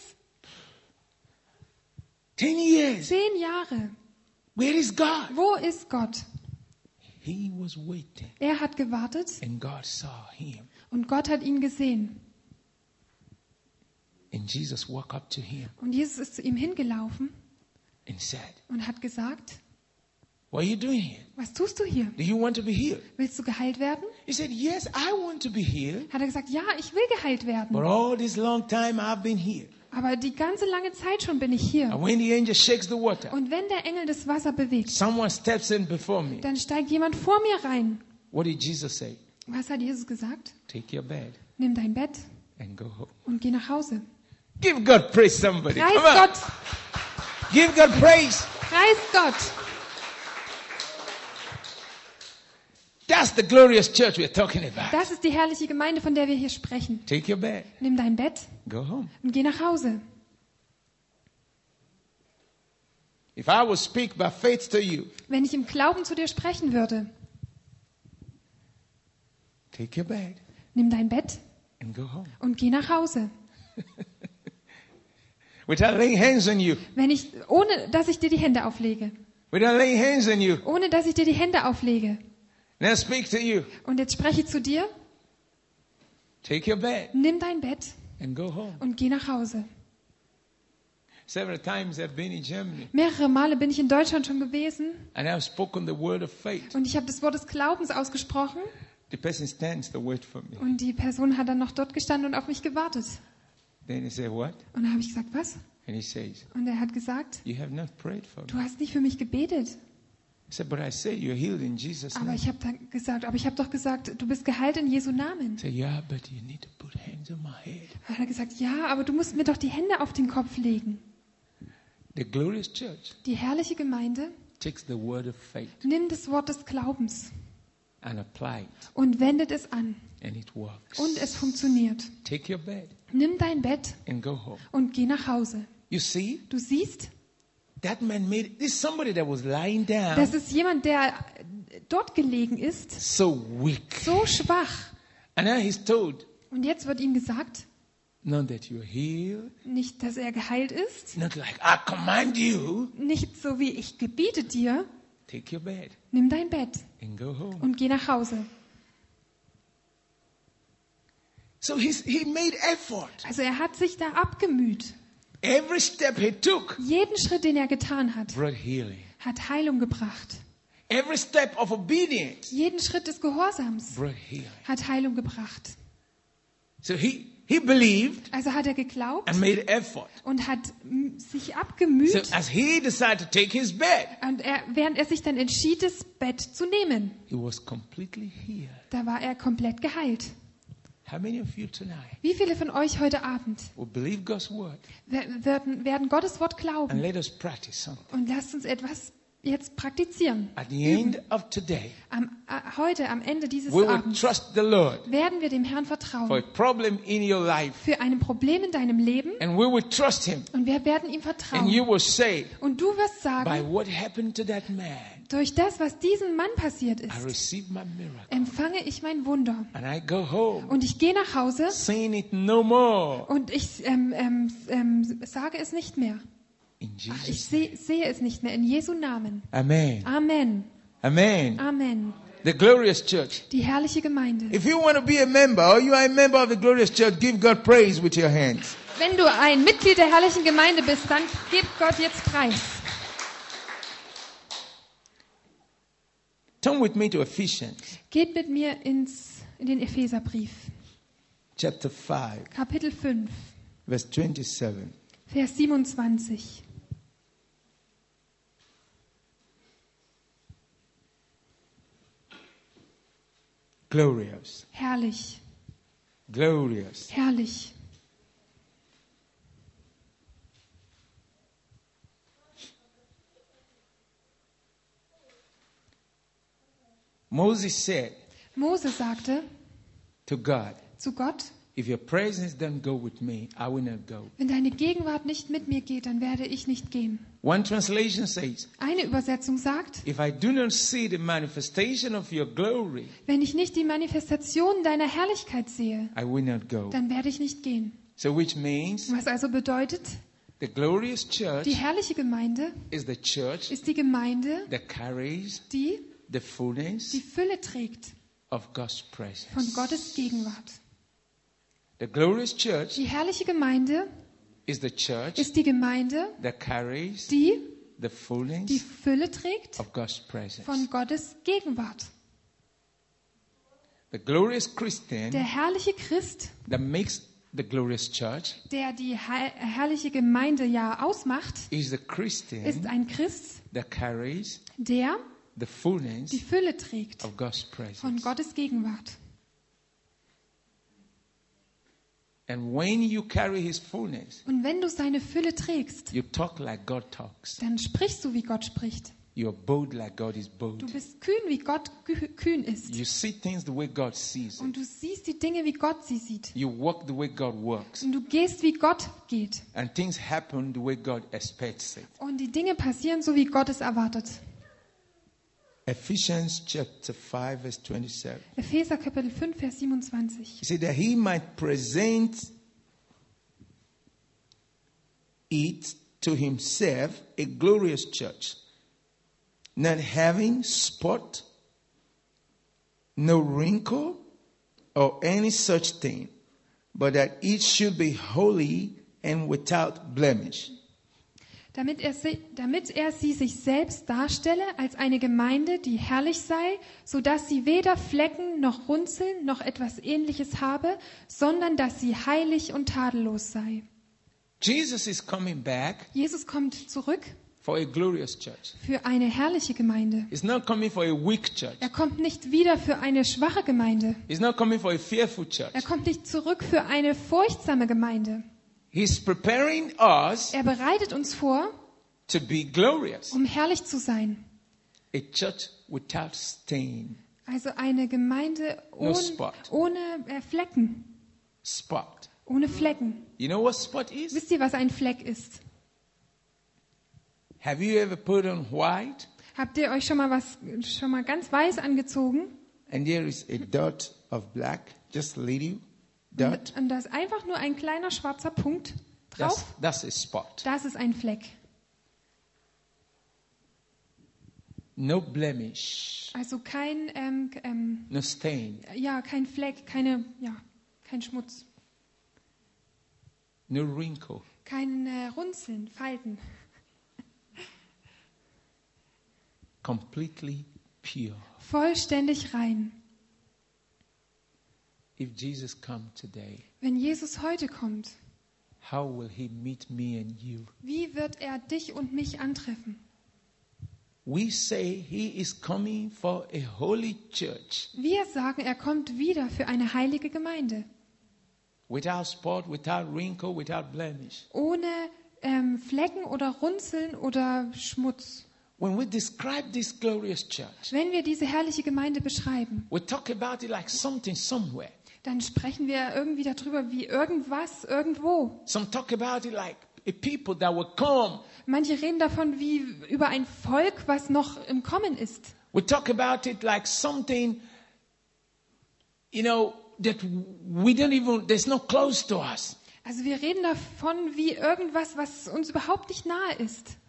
ten years. Zehn Jahre. Where is God? Wo ist Gott? He was waiting, Er hat gewartet and God saw him. und Gott hat ihn gesehen. And Jesus walked up to him Und Jesus ist zu ihm hingelaufen and said, und hat gesagt, "What are you doing here? was tust du hier? Do you want to be healed?" Willst du geheilt werden? He said, "Yes, I want to be healed. Hat er gesagt, ja, ich will geheilt werden. But all this long time I've been here." Aber die ganze lange Zeit schon bin ich hier. And when the angel shakes the water, Und wenn der Engel das Wasser bewegt, someone steps in before me. dann steigt jemand vor mir rein. What did Jesus say? Was hat Jesus gesagt? Take your bed Nimm dein Bett and go home. und geh nach Hause. Give God praise, somebody. Preis Come on. Gott! Give God praise. Preis Gott! That's the glorious church we're talking about. Das ist die herrliche Gemeinde, von der wir hier sprechen. Take your bed. Nimm dein Bett Go home. und geh nach Hause. If I would speak by faith to you, Wenn ich im Glauben zu dir sprechen würde, take your bed nimm dein Bett and go home. und geh nach Hause. Without laying hands on you. Wenn ich, ohne dass ich dir die Hände auflege. Without laying hands on you. Ohne dass ich dir die Hände auflege. Now speak to you. Und jetzt spreche ich zu dir. Take your bed Nimm dein Bett and go home. und geh nach Hause. Several times I've been in Germany Mehrere Male bin ich in Deutschland schon gewesen and I've spoken the word of faith. und ich habe das Wort des Glaubens ausgesprochen The person stands to wait for me. und die Person hat dann noch dort gestanden und auf mich gewartet. Then he said, "What?" Und dann habe ich gesagt, was? And he says, Und er hat gesagt, "You have not prayed for me." du hast nicht für mich gebetet. I said, "But I said you're healed in Jesus' Aber name." ich habe dann gesagt, aber ich habe doch gesagt, du bist geheilt in Jesu Namen. I said, "Yeah, but you need to put hands on my head." Hat er gesagt, ja, aber du musst mir doch die Hände auf den Kopf legen. The glorious church Die herrliche Gemeinde takes the word of faith nimmt das Wort des Glaubens and apply it, und wendet es an. and it works. Und es funktioniert. Take your bed Nimm dein Bett and go home. und geh nach Hause. You see, Du siehst, that man made this is somebody that was lying down, das ist jemand, der dort gelegen ist, so weak, so schwach. and now he's told, Und jetzt wird ihm gesagt, not that you're healed, nicht, dass er geheilt ist, not like I command you. nicht so wie ich gebiete dir, Take your bed nimm dein Bett and go home. und geh nach Hause. So he's, he made effort. Also er hat sich da abgemüht. Every step he took Jeden Schritt, den er getan hat, brought healing. hat Heilung gebracht. Every step of obedience Jeden Schritt des Gehorsams brought healing. hat Heilung gebracht. So he, he believed Also hat er geglaubt and made effort. und hat mm, sich So abgemüht. as he decided to take his bed, Und er, während er sich dann entschied, das Bett zu nehmen, he was completely healed. da war er komplett geheilt. How many of you tonight Wie viele von euch heute Abend will believe God's word wer- werden, werden Gottes Wort and glauben? let us practice something? Und lasst uns etwas jetzt praktizieren. At the end of today, Am, äh, heute, am Ende dieses we will Abends, trust the Lord werden wir dem Herrn for a vertrauen problem in your life, für ein Problem in deinem Leben and we will trust Him, und wir werden ihm and vertrauen. you will say, Und du wirst by sagen, what happened to that man, durch das, was diesem Mann passiert I ist, received my miracle, empfange ich mein Wunder. and I go home Und ich gehe nach Hause saying it no more. und ich ähm, ähm, ähm, sage es nicht mehr. In Ach, ich Jesus' seh, sehe es nicht mehr. In Jesu Namen. Amen. Amen. Amen. Amen. The glorious church. Die herrliche Gemeinde. If you want to be a member or you are a member of the glorious church, give God praise with your hands. Wenn du ein Mitglied der herrlichen Gemeinde bist, dann gib Gott jetzt Preis. Turn with me to Ephesians Geht mit mir ins, in den Epheserbrief, chapter five, Kapitel fünf, verse twenty-seven. Vers siebenundzwanzig. Glorious. Herrlich, Glorious. herrlich. Moses said Mose sagte to God, zu Gott, if your presence doesn't go with me, I will not go. wenn deine Gegenwart nicht mit mir geht, dann werde ich nicht gehen. One translation says, Eine Übersetzung sagt, if I do not see the manifestation of your glory, wenn ich nicht die Manifestation deiner Herrlichkeit sehe, I will not go. dann werde ich nicht gehen. So which means Was also bedeutet, the glorious church die herrliche Gemeinde is the church ist die Gemeinde, that carries die the fullness die Fülle trägt of God's von presence. Gottes Gegenwart. The glorious church Die herrliche Gemeinde is the church ist die Gemeinde, that carries die the die fullness Fülle trägt of God's presence. von Gottes Gegenwart. The glorious Christian Der herrliche Christ, that makes the glorious church der die her herrliche Gemeinde ja ausmacht, is the ist Christian ein Christ, that carries der the fullness die Fülle trägt of God's von presence. Gottes Gegenwart. And when you carry his fullness, Und wenn du seine Fülle trägst, you talk like God talks. dann sprichst du, wie Gott spricht. You're bold like God is Du bold. bist kühn, wie Gott kü- kühn ist. You see things the way God sees Und it. du siehst die Dinge, wie Gott sie sieht. You walk the way God works. Und du gehst, wie Gott geht. And things happen the way God expects it. Und die Dinge passieren, so wie Gott es erwartet. Ephesians chapter five, verse twenty-seven. Epheser Kapitel fünf, Vers siebenundzwanzig. He said that he might present it to himself a glorious church, not having spot, no wrinkle, or any such thing, but that it should be holy and without blemish. Damit er, si- damit er sie sich selbst darstelle als eine Gemeinde, die herrlich sei, so dass sie weder Flecken noch Runzeln noch etwas Ähnliches habe, sondern dass sie heilig und tadellos sei. Jesus is coming back Jesus kommt zurück for a glorious church. für eine herrliche Gemeinde. He's not coming for a weak church. Er kommt nicht wieder für eine schwache Gemeinde. He's not coming for a fearful church. Er kommt nicht zurück für eine furchtsame Gemeinde. He's preparing us Er bereitet uns vor, to be glorious. um herrlich zu sein. A church without stain, Also eine Gemeinde No ohne, spot. ohne äh, Flecken. spot. Ohne Flecken. You know what spot is? Wisst ihr, was ein Fleck ist? Have you ever put on white Habt ihr euch schon mal was schon mal ganz weiß angezogen? and there is a dot of black, just a little dot? Und, und da ist einfach nur ein kleiner schwarzer Punkt That's, drauf. that's a spot. Das ist ein Fleck. No blemish, Also kein ähm, ähm, no stain, ja kein Fleck, keine ja kein Schmutz, no wrinkle. kein äh, Runzeln, Falten. Completely pure. Vollständig rein. If Jesus come today, Wenn Jesus heute kommt, how will he meet me and you? wie wird er dich und mich antreffen? We say he is coming for a holy church Wir sagen, er kommt wieder für eine heilige Gemeinde. without spot, without wrinkle, without blemish. Ohne ähm, Flecken oder Runzeln oder Schmutz. When we describe this glorious church, Wenn wir diese herrliche Gemeinde beschreiben, we talk about it like something somewhere. dann sprechen wir irgendwie darüber wie irgendwas, irgendwo. Some talk about it like a people that will come. Manche reden davon wie über ein Volk, was noch im Kommen ist. We talk about it like something, you know, that we don't even, that's not close to us. Also wir reden davon wie irgendwas, was uns überhaupt nicht nahe ist.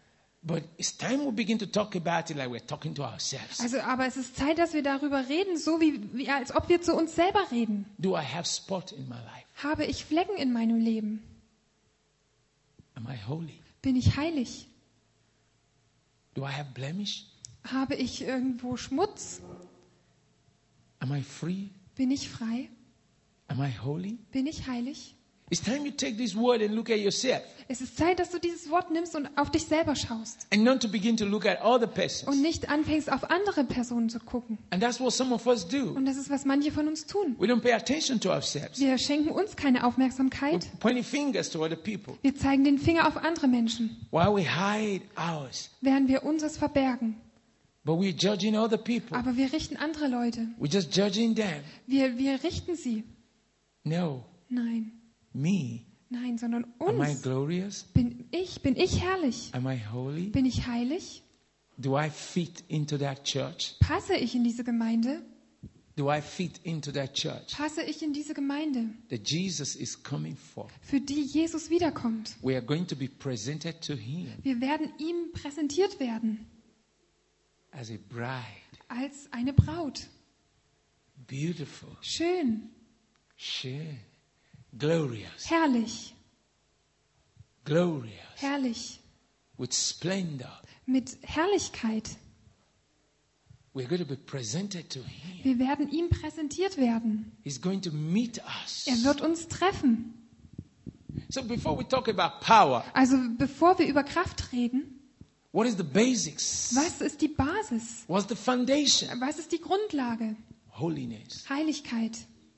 But it's time we begin to talk about it like we're talking to ourselves. Also, aber es ist Zeit, dass wir darüber reden, so wie, wie als ob wir zu uns selber reden. Do I have spot in my life? Habe ich Flecken in meinem Leben? Am I holy? Bin ich heilig? Do I have blemish? Habe ich irgendwo Schmutz? Am I free? Bin ich frei? Am I holy? Bin ich heilig? It's time you take this word and look at yourself. Es ist Zeit, dass du dieses Wort nimmst und auf dich selber schaust. And not to begin to look at other persons. Und nicht anfängst, auf andere Personen zu gucken. And that's what some of us do. Und das ist, was manche von uns tun. We don't pay attention to ourselves. Wir schenken uns keine We're Aufmerksamkeit. pointing fingers to other people. Wir zeigen den Finger auf andere Menschen, While we hide ours. während wir unseres verbergen. But we're judging other people. Aber wir richten andere Leute. We're just judging them. Wir, wir richten sie. No. Nein, Me. nein, sondern Am I uns. glorious? Bin ich, bin ich herrlich? Am I holy? Bin ich heilig? Do I fit into that church? Passe ich in diese Gemeinde? Do I fit into that church Passe ich in diese Gemeinde, that Jesus is coming for? für die Jesus wiederkommt? We are going to be presented to him Wir werden ihm präsentiert werden as a bride. als eine Braut. Beautiful, Schön, schön, glorious, herrlich, glorious, herrlich, with splendor. mit Herrlichkeit. We're going to be presented to him. Wir werden ihm präsentiert werden. He's going to meet us. Er wird uns treffen. So before we talk about power, Also bevor wir über Kraft reden, what is the basics? was ist die Basis? What's the foundation? Was ist die Grundlage? Holiness. Heiligkeit.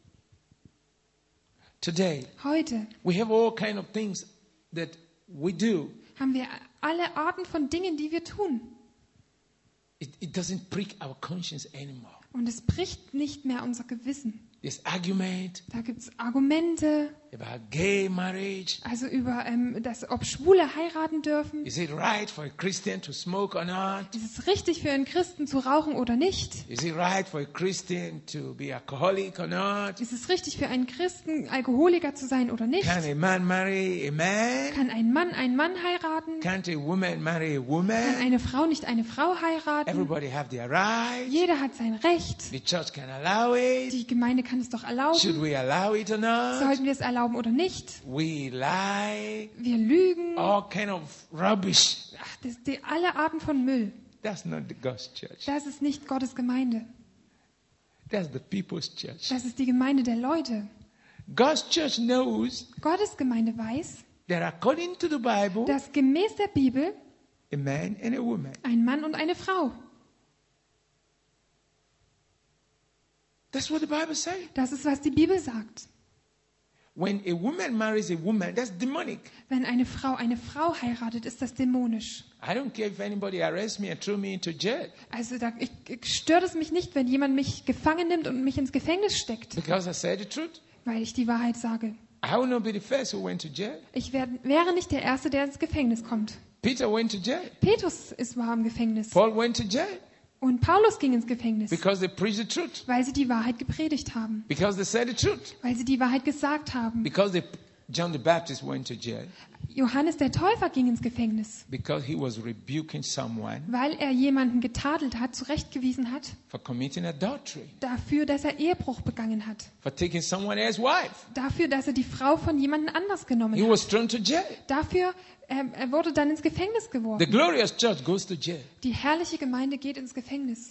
Today, Heute we have all kind of things that we do. haben wir alle Arten von Dingen, die wir tun. It, it doesn't prick our conscience anymore. Und es bricht nicht mehr unser Gewissen. There's argument Da gibt es Argumente, about gay marriage. also über, ähm, das, ob Schwule heiraten dürfen. Is it right for a Christian to smoke or not? Ist es richtig für einen Christen zu rauchen oder nicht? Is it right for a Christian to be alcoholic or not? Ist es richtig für einen Christen, Alkoholiker zu sein oder nicht? Can a man marry a man? Kann ein Mann einen Mann heiraten? Can't a woman marry a Kann woman? eine Frau nicht eine Frau heiraten? Everybody have their rights. Jeder hat sein Recht. The church can allow it. Die Gemeinde kann es doch Should erlauben. we allow it or not? Sollten wir es erlauben oder nicht? We lie. Wir lügen. All kind of rubbish. Ach, das, die, alle Arten von Müll. That's not the God's church. Das ist nicht Gottes Gemeinde. That's the people's church. Das ist die Gemeinde der Leute. God's church knows Gottes Gemeinde weiß, that according to the Bible, dass gemäß der Bibel a man and a woman. ein Mann und eine Frau. That's what the Bible says. Das ist, was die Bibel sagt. When a woman marries a woman, that's demonic. Wenn eine Frau eine Frau heiratet, ist das dämonisch. I don't care if anybody arrests me and throw me into jail Also da ich, ich, stört es mich nicht, wenn jemand mich gefangen nimmt und mich ins Gefängnis steckt, because I said the truth. weil ich die Wahrheit sage. I will not be the first who went to jail. Ich werd, wäre nicht der Erste, der ins Gefängnis kommt. Peter went to jail. Petrus ist war im Gefängnis. Paul went to jail Und Paulus ging ins Gefängnis, because they preached the truth. weil sie die Wahrheit gepredigt haben. Because they said the truth. Weil sie die Wahrheit gesagt haben. Because they, John the Baptist went to jail Johannes der Täufer ging ins Gefängnis, because he was rebuking someone weil er jemanden getadelt hat, zurechtgewiesen hat, for committing adultery, dafür, dass er Ehebruch begangen hat. for taking someone else's wife. Dafür, dass er die Frau von jemandem anders genommen He hat. was thrown to jail. Dafür, ähm, er wurde dann ins Gefängnis The geworfen. glorious church goes to jail. Die herrliche Gemeinde geht ins Gefängnis.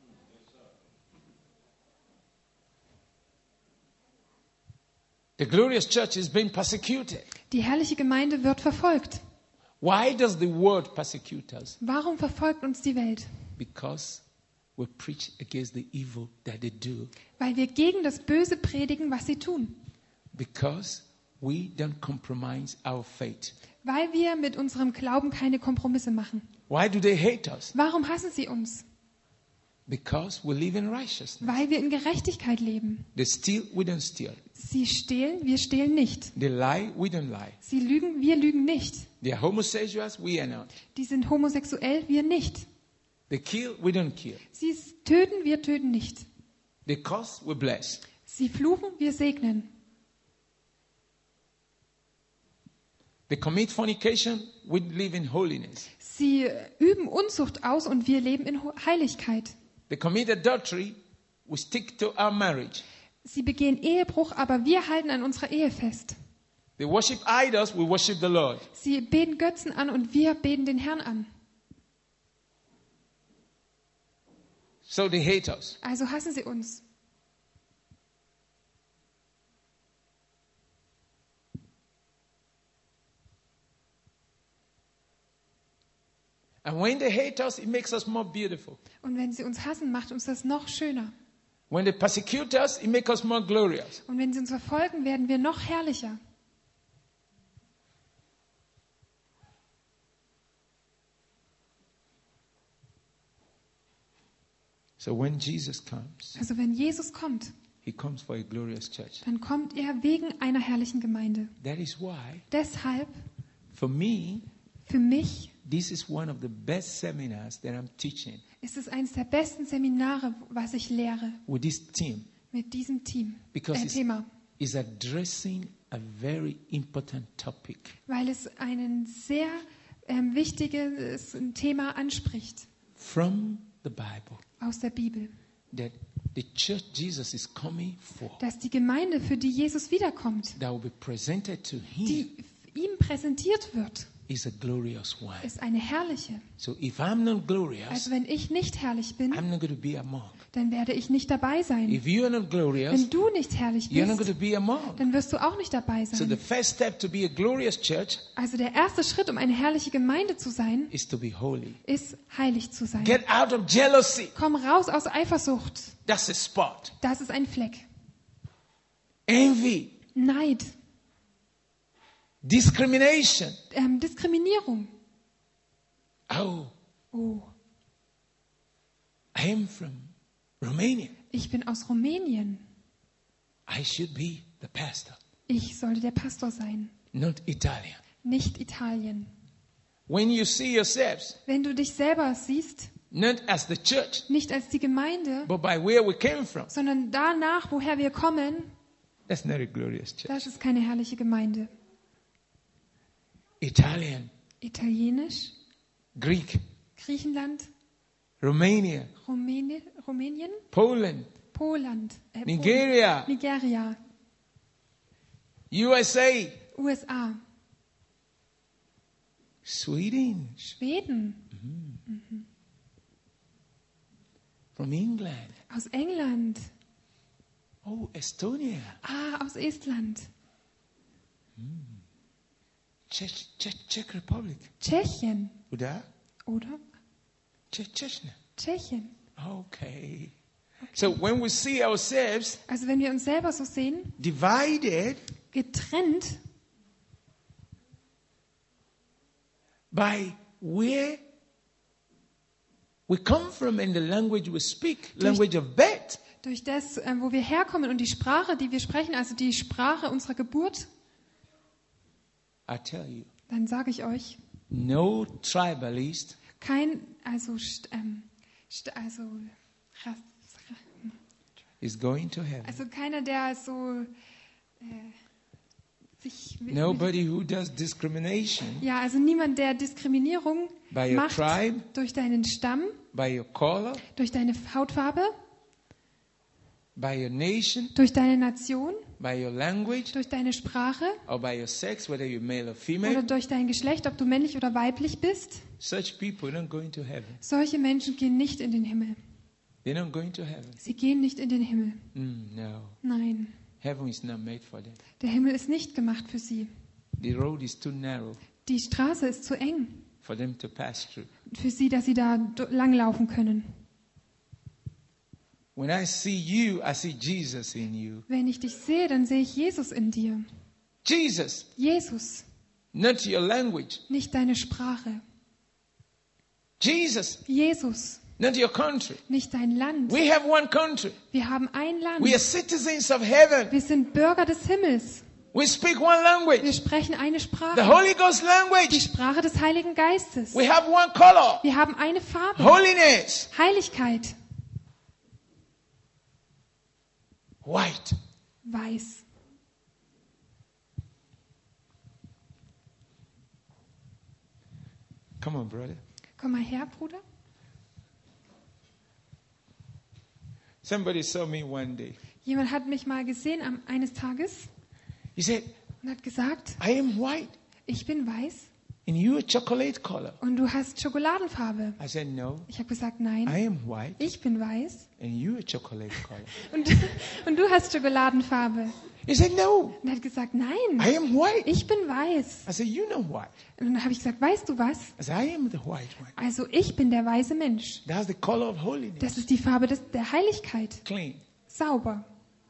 The glorious church is being persecuted. Die herrliche Gemeinde wird verfolgt. Why does the world persecute us? Warum verfolgt uns die Welt? Because we preach against the evil that they do. Weil wir gegen das Böse predigen, was sie tun. Because we don't compromise our faith. Weil wir mit unserem Glauben keine Kompromisse machen. Why do they hate us? Warum hassen sie uns? Because we live in righteousness. Weil wir in Gerechtigkeit leben. They steal, we don't steal. Sie stehlen, wir stehlen nicht. They lie, we don't lie. Sie lügen, wir lügen nicht. They are homosexuals, we are not. Die sind homosexuell, wir nicht. They kill, we don't kill. Sie töten, wir töten nicht. They curse, we bless. Sie fluchen, wir segnen. They commit fornication, we live in holiness. Sie üben Unzucht aus und wir leben in Ho- Heiligkeit. They commit adultery, we stick to our marriage. Sie begehen Ehebruch, aber wir halten an unserer Ehe fest. They worship idols, we worship the Lord. Sie beten Götzen an und wir beten den Herrn an. So they hate us. Also hassen sie uns. And when they hate us, it makes us more beautiful. Und wenn sie uns hassen, macht uns das noch schöner. When they persecute us, it makes us more glorious. Und wenn sie uns verfolgen, werden wir noch herrlicher. So when Jesus comes, Also wenn Jesus kommt, he comes for a glorious church. dann kommt er wegen einer herrlichen Gemeinde. That is why, Deshalb, for me, für mich, this is one of the best seminars that I'm teaching ist es eines der besten Seminare, was ich lehre with this team. mit diesem Team, Because äh, it's, Thema. it's addressing a very important topic. Weil es ein sehr ähm, wichtiges Thema anspricht From the Bible, aus der Bibel. that the church Jesus is coming for, Dass die Gemeinde, für die Jesus wiederkommt, that will be presented to him, die ihm präsentiert wird, is a glorious one. ist eine herrliche. So if I'm not glorious, Also wenn ich nicht herrlich bin, I'm not going to be among. dann werde ich nicht dabei sein. If you are not glorious, Wenn du nicht herrlich you're not going bist, to be among. dann wirst du auch nicht dabei So the sein. first step to be a glorious church Also der erste Schritt, um eine herrliche Gemeinde zu sein, is to be holy. ist heilig zu sein. Get out of jealousy. Komm raus aus Eifersucht. That's a spot. Das ist ein Fleck. Envy, Neid, discrimination. ähm, Diskriminierung. Oh, Oh, I am from Romania. ich bin aus Rumänien. I should be the pastor, Ich sollte der Pastor sein, not Italian. nicht Italien. When you see yourselves Wenn du dich selber siehst, not as the church, nicht als die Gemeinde, but by where we came from, sondern danach, woher wir kommen, that's not a glorious church. das ist keine herrliche Gemeinde. Italian, Italienisch, Greek, Griechenland, Romania, Rumäni Rumänien, Poland, Poland, äh, Nigeria, Polen, Nigeria, U S A, U S A, Sweden, Schweden, from England, aus England, oh, Estonia, ah, aus Estland, Czech, Czech, Czech Republic, Tschechien, Uda, oder? Czech, Czechna. Tschechien. Okay. So when we see ourselves Also wenn wir uns selber so sehen, divided getrennt by where we come from and the language we speak, language of birth, durch das, äh, wo wir herkommen und die Sprache, die wir sprechen, also die Sprache unserer Geburt, I tell you, dann sage ich euch, no tribalist, kein, also, st, ähm, st, also, Ras- is going to heaven. also keiner, der so äh, sich mit, Nobody who does discrimination ja, also niemand, der Diskriminierung by your macht tribe, durch deinen Stamm, by your color, durch deine Hautfarbe, by your nation, durch deine Nation, by your language, durch deine Sprache or by your sex, whether you're male or oder female. durch dein Geschlecht, ob du männlich oder weiblich bist. Such people are not going to heaven. Solche Menschen gehen nicht in den Himmel. They're not going to heaven. Sie gehen nicht in den Himmel. Mm, no. Nein, Heaven is not made for them. der Himmel ist nicht gemacht für sie. The road is too narrow Die Straße ist zu eng for them to pass through. für sie, dass sie da do- langlaufen können. When I see you, I see Jesus in you. Wenn ich dich sehe, dann sehe ich Jesus in dir. Jesus, Jesus, not your language. nicht deine Sprache. Jesus, Jesus, not your country. nicht dein Land. We have one country. Wir haben ein Land. We are citizens of heaven. Wir sind Bürger des Himmels. We speak one Wir language, sprechen eine the Sprache. Holy Ghost Die language. Sprache des Heiligen Geistes. We have one color, Wir haben eine Farbe. holiness, Heiligkeit. white. Weiß. Come on, brother. Komm mal her, Bruder. Somebody saw me one day. Jemand hat mich mal gesehen am, eines Tages He said, und hat gesagt, I am white ich bin weiß and you are chocolate color. und du hast Schokoladenfarbe. I said, no, Ich habe gesagt, nein, I am white ich bin weiß and you are chocolate color. und, und du hast Schokoladenfarbe. He said, no, Und er hat gesagt, I nein, am white. ich bin weiß. I said, you know white. Und dann habe ich gesagt, weißt du was? I said, I am the white one. Also ich bin der weiße Mensch. That's the color of holiness. Das ist die Farbe des, der Heiligkeit. Clean. Sauber.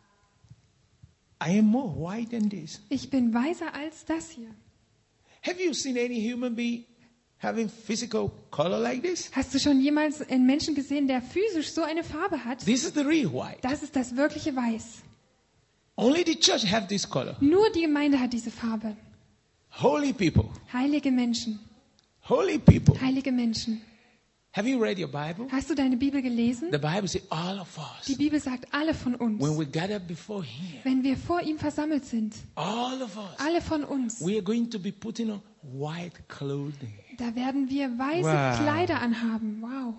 I am more white than this. Ich bin weißer als das hier. Have you seen any human being having physical color like this? Hast du schon jemals einen Menschen gesehen, der physisch so eine Farbe hat? This is the real white. Das ist das wirkliche Weiß. Only the church have this color. Nur die Gemeinde hat diese Farbe. Holy people. Heilige Menschen. Holy people. Heilige Menschen. Have you read your Bible? Hast du deine Bibel gelesen? The Bible says all of Die us, Bibel sagt, alle von uns, when we gather before Him, wenn wir vor ihm versammelt sind, all of us, alle von uns, we are going to be putting on white clothing. da werden wir weiße Wow. Kleider anhaben. Wow.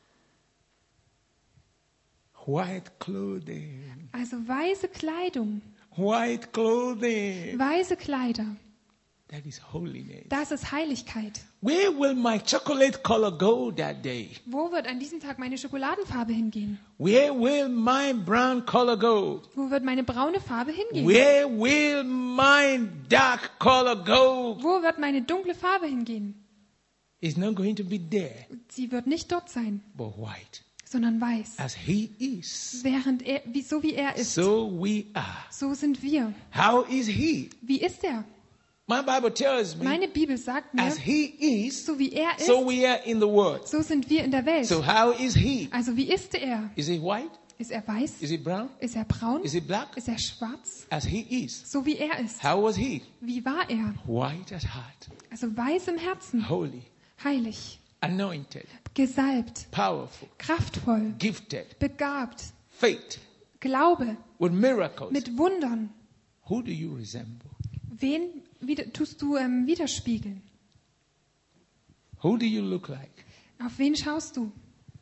White clothing. Also weiße Kleidung, White clothing. weiße Kleider. That is holiness. Das ist Heiligkeit. Where will my chocolate color go that day? Wo wird an diesem Tag meine Schokoladenfarbe hingehen? Where will my brown color go? Wo wird meine braune Farbe hingehen? Where will my dark color go? Wo wird meine dunkle Farbe hingehen? It's not going to be there, Sie wird nicht dort sein, but white. sondern weiß. As He is, Während er, wie, so wie er ist, so we are. so sind wir. How is He? Wie ist er? My Bible tells me, Meine Bibel sagt mir, as He is, so wie er ist, so we are in the world. so sind wir in der Welt. So how is He? Also wie ist er? Is He white? Ist er weiß? Is He brown? Ist er braun? Is He black? Ist er schwarz? As He is. So wie er ist. How was He? Wie war er? White at heart, Also weiß im Herzen, holy, heilig, anointed, gesalbt, powerful, kraftvoll, gifted, begabt, faith, Glaube, with miracles. mit Wundern. Who do you resemble? Wen wieder, tust du ähm, widerspiegeln? Who do you look like? Auf wen schaust du?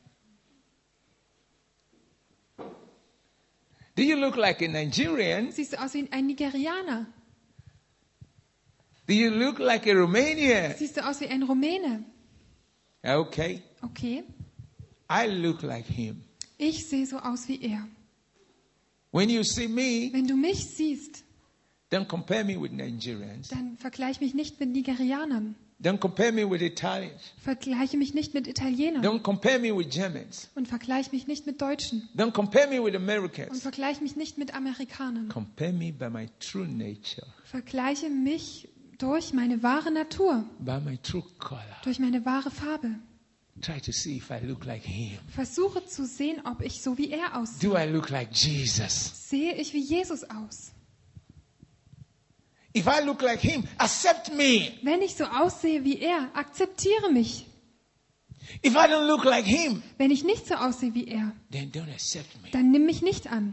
Do you look like a Nigerian? Siehst du aus wie ein Nigerianer? Do you look like a Romanian? Siehst du aus wie ein Rumäne? Okay, Okay, I look like him. ich sehe so aus wie er. When you see me, Wenn du mich siehst, don't compare me with Nigerians. dann vergleich mich nicht mit Nigerianern. Don't compare me with Italians. Vergleiche mich nicht mit Italienern. Don't compare me with Germans. Und vergleich mich nicht mit Deutschen. Don't compare me with Und Americans. vergleich mich nicht mit Amerikanern. Compare me by my true nature, Vergleiche mich durch meine wahre Natur, by my true color. durch meine wahre Farbe. Try to see if I look like him. Versuche zu sehen, ob ich so wie er aussehe. Do I look like Jesus? Sehe ich wie Jesus aus? If I look like him, accept me. Wenn ich so aussehe wie er, akzeptiere mich. If I don't look like him, Wenn ich nicht so aussehe wie er, then don't accept me. dann nimm mich nicht an.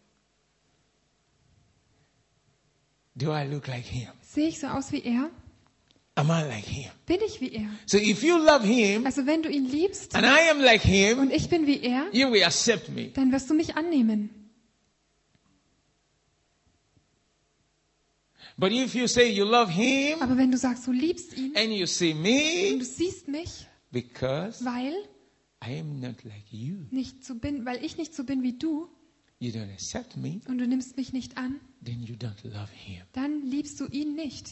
Do I look like him? Sehe ich so aus wie er? Am I like him? Bin ich wie er? So if you love him Also wenn du ihn liebst and I am like him, und ich bin wie er, you will accept me. dann wirst du mich annehmen. But if you say you love him Aber wenn du sagst, du liebst ihn and you see und me du siehst mich, because weil I am not like you, nicht so bin, weil ich nicht so bin wie du you don't accept me, und du nimmst mich nicht an, then you don't love him. dann liebst du ihn nicht.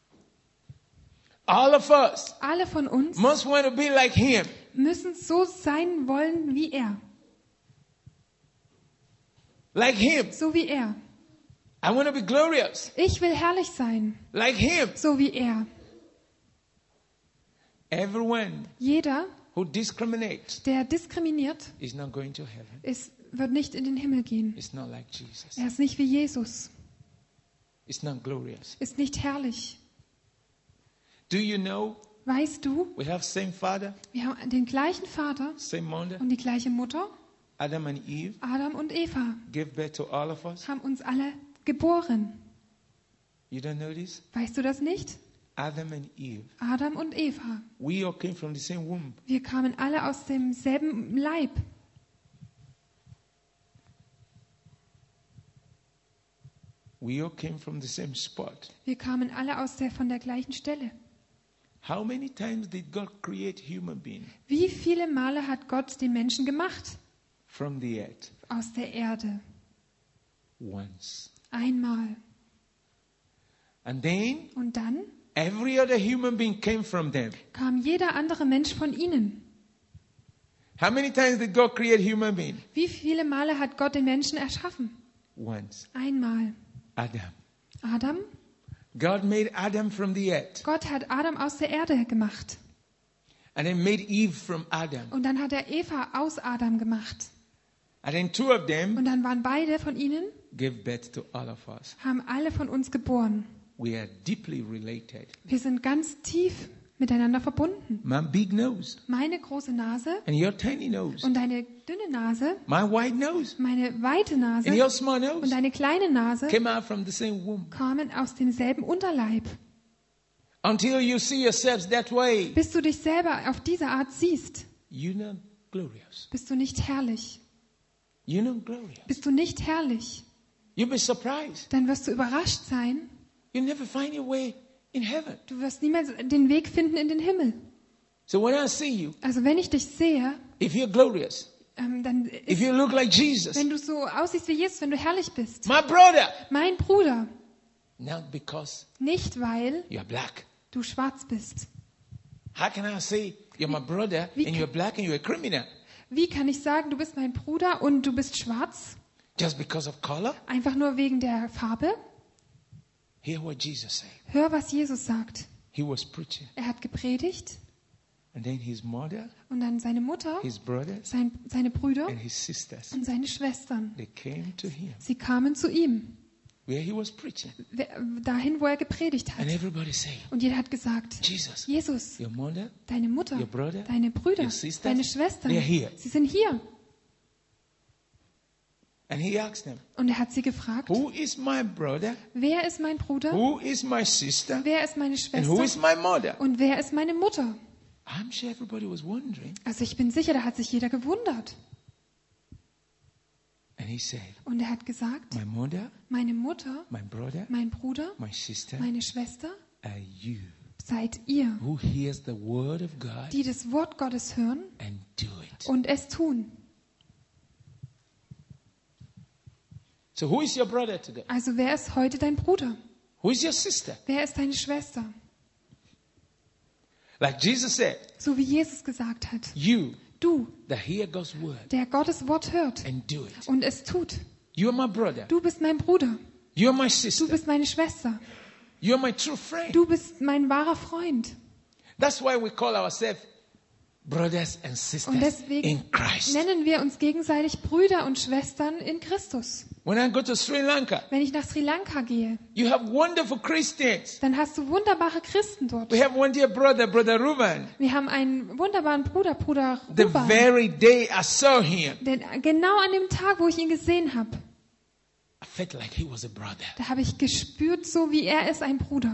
All of us Alle von uns must want to be like him. müssen so sein wollen wie er, Like him. so wie er. I want to be glorious. Ich will herrlich sein, Like him. so wie er. Everyone Jeder, who discriminates der diskriminiert, is not going to heaven. ist, wird nicht in den Himmel gehen. It's not like Jesus. Er ist nicht wie Jesus, It's not glorious. ist nicht herrlich. Do you know Weißt du, we have same father, wir haben den gleichen Vater same mother? und die gleiche Mutter. Adam and Eve Adam und Eva gave birth to all of us. haben uns alle geboren. You don't know this? Weißt du das nicht? Adam and Eve. Adam und Eva. We all came from the same womb. Wir kamen alle aus demselben Leib. We all came from the same spot. Wir kamen alle aus der, von der gleichen Stelle. How many times did God create human being Wie viele Male hat Gott den Menschen gemacht? from the earth? Aus der Erde. Once. Einmal. And then Und dann every other human being came from them. kam jeder andere Mensch von ihnen. How many times did God create human being? Wie viele Male hat Gott den Menschen erschaffen? Once. Einmal. Adam. Adam? God made Adam from the earth. Gott hat Adam aus der Erde gemacht. And then made Eve from Adam. Und dann hat er Eva aus Adam gemacht. And then two of them Und dann waren beide von ihnen, gave birth to all of us. haben alle von uns geboren. We are deeply related. Wir sind ganz tief miteinander verbunden. My big nose Meine große Nase and your tiny nose. und deine dünne Nase, My wide nose meine weite Nase and your small und nose deine kleine Nase came out from the same womb. kamen aus demselben Unterleib. Until you see yourselves that way, Bis du dich selber auf diese Art siehst, you're not glorious. bist du nicht herrlich. You're not glorious. Bist du nicht herrlich, You'll be surprised. dann wirst du überrascht sein. You'll never find your way in heaven. Du wirst niemals den Weg finden in den Himmel. So when I see you, Also wenn ich dich sehe, if you're glorious, ähm, dann if ist, you look like Jesus, wenn du so aussiehst wie Jesus, wenn du herrlich bist, my brother, mein Bruder, not because nicht weil you're black. du schwarz bist. How can I say you're my brother Wie and kann- you're black and you're a criminal? Wie kann ich sagen, du bist mein Bruder und du bist schwarz? Just because of color? Einfach nur wegen der Farbe? Hear what Jesus said. Hör, was Jesus sagt. He was preaching. Er hat gepredigt And then his mother, und dann seine Mutter, his brothers, sein, seine Brüder and his sisters, und seine Schwestern. they came to him Sie kamen zu ihm, where he was preaching. wer- dahin, wo er gepredigt hat. And everybody said, Und jeder hat gesagt, Jesus, Jesus, your mother, deine Mutter, your brother, deine Brüder, your sisters, deine Schwestern, they're here. sie sind hier. and he asked them, Und er hat sie gefragt, who is my brother? wer ist mein Bruder, Who is my sister? wer ist meine And who is Schwester my mother? und wer ist meine Mutter? I'm sure everybody was wondering. Also ich bin sicher, da hat sich jeder gewundert. And he said, Und er hat gesagt, my mother, meine Mutter, my brother, mein Bruder, my sister meine Schwester are you, seid ihr, who hears the word of God die das Wort Gottes hören and do it. und es tun. So who is your brother today? Also wer ist heute dein Bruder? Who is your sister? Wer ist deine Schwester? Like Jesus said, So wie Jesus gesagt hat. you Du, that hear God's word der Gottes Wort hört and do it. und es tut. You're my brother. Du bist mein Bruder. You're my Du sister. bist meine Schwester. You're my true friend. Du bist mein wahrer Freund. That's why we call ourselves brothers and Und sisters deswegen in Christ. nennen wir uns gegenseitig Brüder und Schwestern in Christus. When I go to Sri Lanka, Wenn ich nach Sri Lanka gehe, you have wonderful Christians. dann hast du wunderbare Christen dort. We have one dear brother, Brother Ruben. Wir haben einen wunderbaren Bruder, Bruder The Ruban. very day I saw him, Denn genau an dem Tag, wo ich ihn gesehen habe, I felt like he was a brother. da habe ich gespürt, so wie er ist, ein Bruder.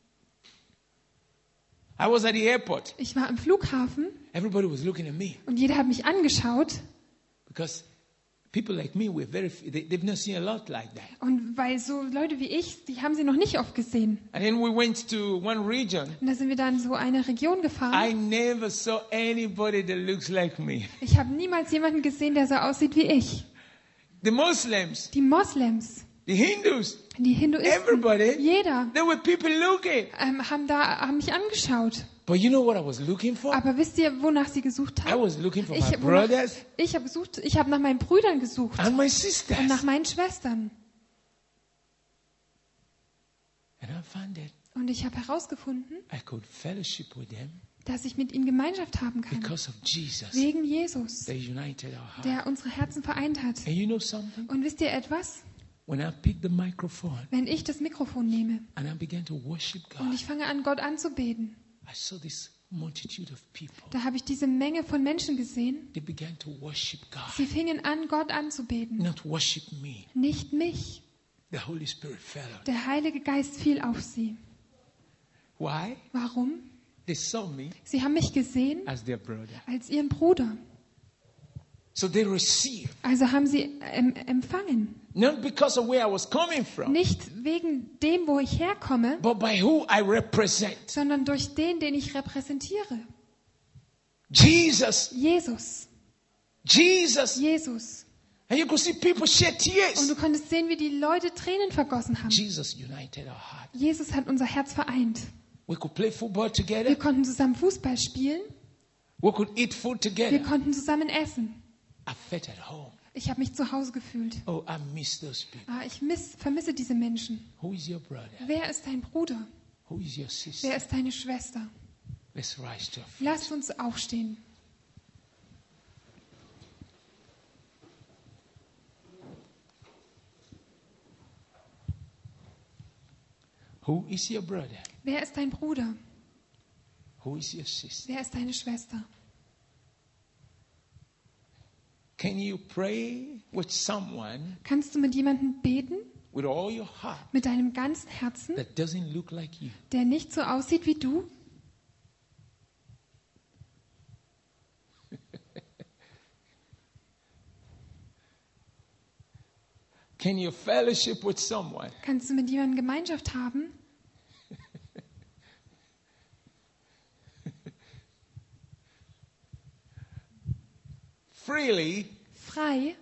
I was at the airport. Ich war am Flughafen Everybody was looking at me und jeder hat mich angeschaut. because people like me, we're very, they, they've not seen a lot like that. Und weil so Leute wie ich, die haben sie noch nicht oft gesehen. And then we went to one region. Und da sind wir dann in so eine Region I gefahren. never saw anybody that looks like me. Ich habe niemals jemanden gesehen, der so aussieht wie ich. The Muslims, Die Moslems, the Hindus, die Hinduisten, everybody, jeder there were people looking. ähm, haben da haben mich angeschaut. But you know what I was looking for? Aber wisst ihr, wonach sie gesucht I haben? was looking for Ich, my wonach, brothers ich habe gesucht, ich habe nach meinen Brüdern gesucht and my und sisters. nach meinen Schwestern. And I found that Und ich habe herausgefunden, I could fellowship with them dass ich mit ihnen Gemeinschaft haben kann. because of Jesus. Wegen Jesus, They united our hearts. der unsere Herzen vereint hat. And you know something? Und wisst ihr etwas? When I picked the microphone Wenn ich das Mikrofon nehme and I began to worship und God, ich fange an, Gott anzubeten, I saw this multitude of people. da habe ich diese Menge von Menschen gesehen. They began to worship God, Sie fingen an, Gott anzubeten, not worship me. nicht mich. The Holy Spirit fell on them. Der Heilige Geist fiel auf sie. Why? Warum? They saw me Sie haben mich gesehen as their brother. als ihren Bruder. So they received. Also haben sie ähm, empfangen. Not because of where I was coming from, Nicht wegen dem, wo ich herkomme, but by who I represent. sondern durch den, den ich repräsentiere. Jesus. Jesus. Jesus. Jesus. And you could see people shed Und tears. du konntest sehen, wie die Leute Tränen vergossen haben. Jesus united our heart. Jesus hat unser Herz vereint. We could play football Wir together. konnten zusammen Fußball spielen. We could eat food Wir together. konnten zusammen essen. I felt at home. Ich habe mich zu Hause gefühlt. Oh, I miss those people. Ah, ich miss, vermisse diese Menschen. Who is your brother? Wer ist dein Bruder? Who is your Wer sister? ist deine Schwester? Let's rise to our feet. Lasst uns aufstehen. Who is your brother? Wer ist dein Bruder? Who is your sister? Wer ist deine Schwester? Can you pray with someone Kannst du mit jemandem beten, with all your heart mit deinem ganzen Herzen, that doesn't look like you? der nicht so aussieht wie du? Can you fellowship with someone Kannst du mit jemandem Gemeinschaft haben, freely frei,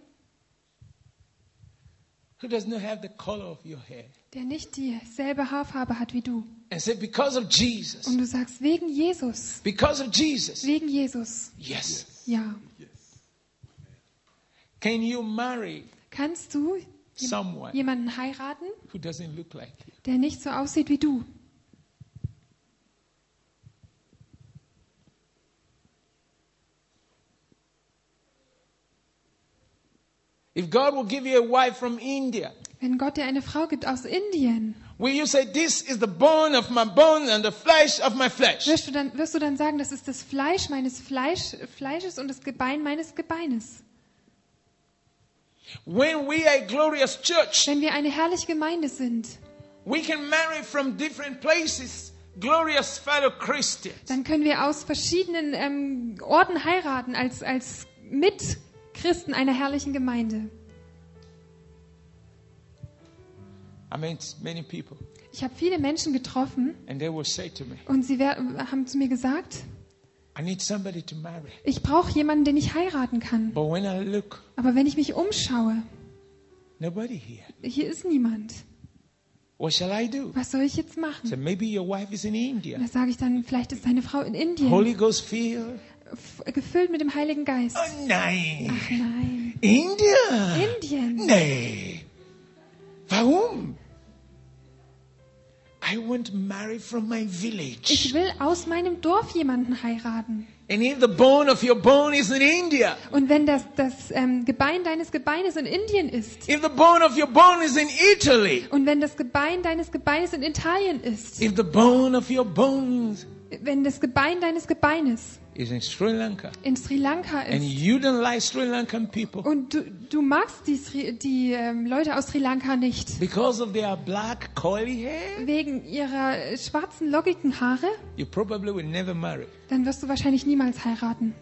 who does not have the color of your hair? der nicht dieselbe Haarfarbe hat wie du? And say, because of Jesus. Und du sagst, wegen Jesus, Because of Jesus. wegen Jesus. Yes. Ja. Can you marry Kannst du someone jemanden heiraten, who doesn't look like you? der nicht so aussieht wie du? If God will give you a wife from India, Wenn Gott dir eine Frau gibt aus Indien, will you say, this is the bone of my bone and the flesh of my flesh? wirst du dann, wirst du dann sagen, das ist das Fleisch meines Fleisch, Fleisches und das Gebein meines Gebeines? When we are a glorious church, Wenn wir eine herrliche Gemeinde sind, we can marry from different places glorious fellow Christians. dann können wir aus verschiedenen ähm, Orten heiraten als, als Mitchristen einer herrlichen Gemeinde. I met many people, Ich habe viele Menschen getroffen and they will say to me, und sie wer- haben zu mir gesagt, I need somebody to marry. ich brauche jemanden, den ich heiraten kann. But when I look, Aber wenn ich mich umschaue, nobody here. hier ist niemand. What shall I do? Was soll ich jetzt machen? So maybe your wife is in India. Da sage ich dann, vielleicht ist deine Frau in Indien, Holy Ghost filled. f- gefüllt mit dem Heiligen Geist. Oh, nein. Ach nein, India? Indien. Nee. Warum? I want to marry from my Ich village. will aus meinem Dorf jemanden heiraten. And if the bone of your bone is in India, Und wenn das, das ähm, Gebein deines Gebeines in Indien ist, if the bone of your bone is in Italy, und wenn das Gebein deines Gebeines in Italien ist, if the bone of your bones wenn das Gebein deines Gebeines is in Sri Lanka, in Sri Lanka and ist, you don't like Sri Lankan people und du, du magst die, Sri, die ähm, Leute aus Sri Lanka nicht, because of their black curly hair, wegen ihrer äh, schwarzen, lockigen Haare, you probably will never marry. dann wirst du wahrscheinlich niemals heiraten.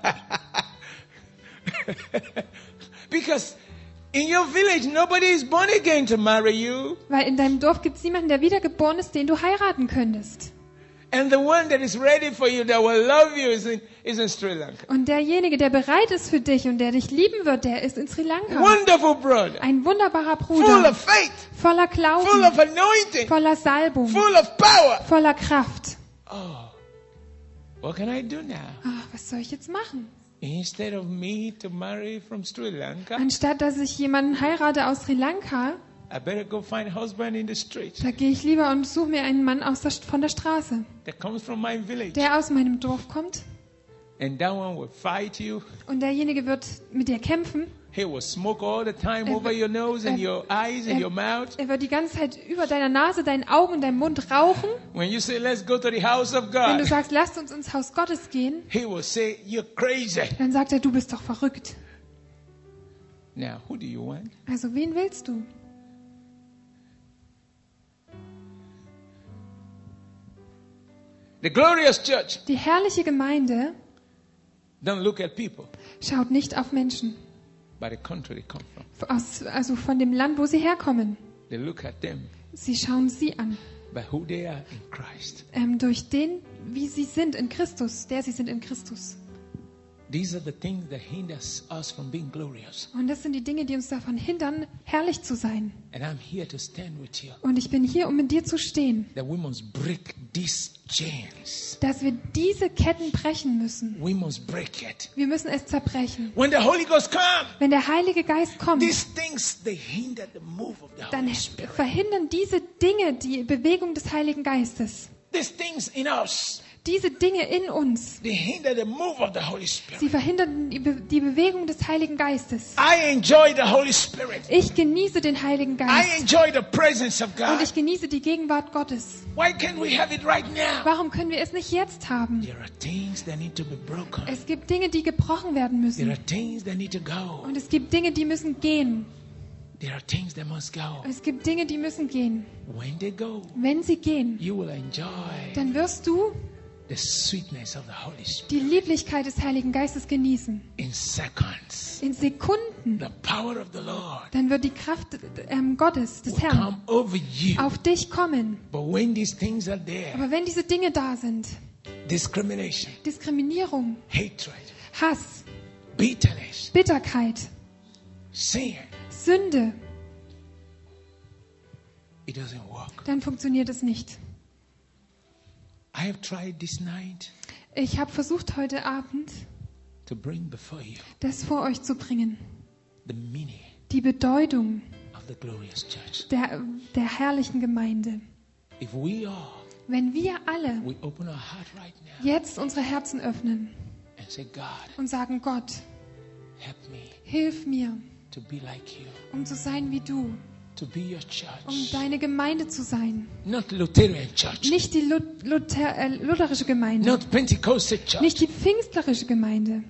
Because in your village, nobody is born again to marry you. Weil in deinem Dorf gibt es niemanden, der wiedergeboren ist, den du heiraten könntest. And the one that is ready for you, that will love you, is in, is in Sri Lanka. Und derjenige, der bereit ist für dich und der dich lieben wird, der ist in Sri Lanka. Wonderful brother. Ein wunderbarer Full Bruder, of faith, voller full Glauben, of anointing, voller Salbung, full of power. voller Kraft. Oh, what can I do now? Ach, was soll ich jetzt machen? Instead of me to marry from Sri Lanka, Anstatt dass ich jemanden heirate aus Sri Lanka, I better go find a husband in the street da gehe ich lieber und suche mir einen Mann aus der, von der Straße, that comes from my village. der aus meinem Dorf kommt. And that one will fight you. Und derjenige wird mit dir kämpfen. He will smoke all the time Er over wird- your nose and er- your eyes and er- your mouth. Er wird die ganze Zeit über deiner Nase, deinen Augen und deinem Mund rauchen. When you say, let's go to the house of Wenn du God, sagst, lasst uns ins Haus Gottes gehen, he will say, you're crazy. dann sagt er, du bist doch verrückt. Now, who do you want? Also wen willst du? The glorious church Die herrliche Gemeinde don't look at people schaut nicht auf Menschen, by the country they come from. aus, also von dem Land, wo sie herkommen. They look at them Sie schauen sie an, by who they are in Christ. ähm, durch den, wie sie sind in Christus, der sie sind in Christus. These are the things that hinders us from being glorious. Und das sind die Dinge, die uns davon hindern, herrlich zu sein. And I'm here to stand with you. Und ich bin hier, um mit dir zu stehen, That we must break these chains. dass wir diese Ketten brechen müssen. We must break it. Wir müssen es zerbrechen. When the Holy Ghost comes, Wenn der Heilige Geist kommt, these things they hinder the move of the dann Holy Spirit. verhindern diese Dinge die Bewegung des Heiligen Geistes. These things in us, Diese Dinge in uns, they hinder the move of the Holy sie Spirit. verhindern die, Be die Bewegung des Heiligen Geistes. I enjoy the Holy Spirit. Ich genieße den Heiligen I Geist enjoy the presence of und God. ich genieße die Gegenwart Gottes. Why can't we have it right now? Warum können wir es nicht jetzt haben? There are things that need to be broken. Es gibt Dinge, die gebrochen werden There müssen. are things that need to go. Und es gibt Dinge, die müssen gehen. There are things that must go. Es gibt Dinge, die müssen gehen. When they go, Wenn sie gehen, you will enjoy dann wirst du the sweetness of the Holy Spirit. die Lieblichkeit des Heiligen Geistes genießen. In seconds, In Sekunden. the power of the Lord Dann wird die Kraft ähm, Gottes, des will Herrn, come over you. auf dich kommen. But when these things are there, Aber wenn diese Dinge da sind, discrimination, Diskriminierung, hatred, Hass, bitterness, Bitterkeit, sin, Sünde, it doesn't work. dann funktioniert es nicht. I have tried this night Ich habe versucht, heute Abend to bring before you das vor euch zu bringen. the meaning Die Bedeutung of the glorious church. der, der herrlichen Gemeinde. If we all, Wenn wir alle we open our heart right now jetzt unsere Herzen öffnen and say, God, und sagen, Gott, help me hilf mir, to be like you, um zu sein wie du, to be your um church. deine Gemeinde zu sein. Not Lutheran church, Nicht die Lu- Luther, äh, lutherische Gemeinde, not Pentecostal church, nicht die pfingstlerische Gemeinde,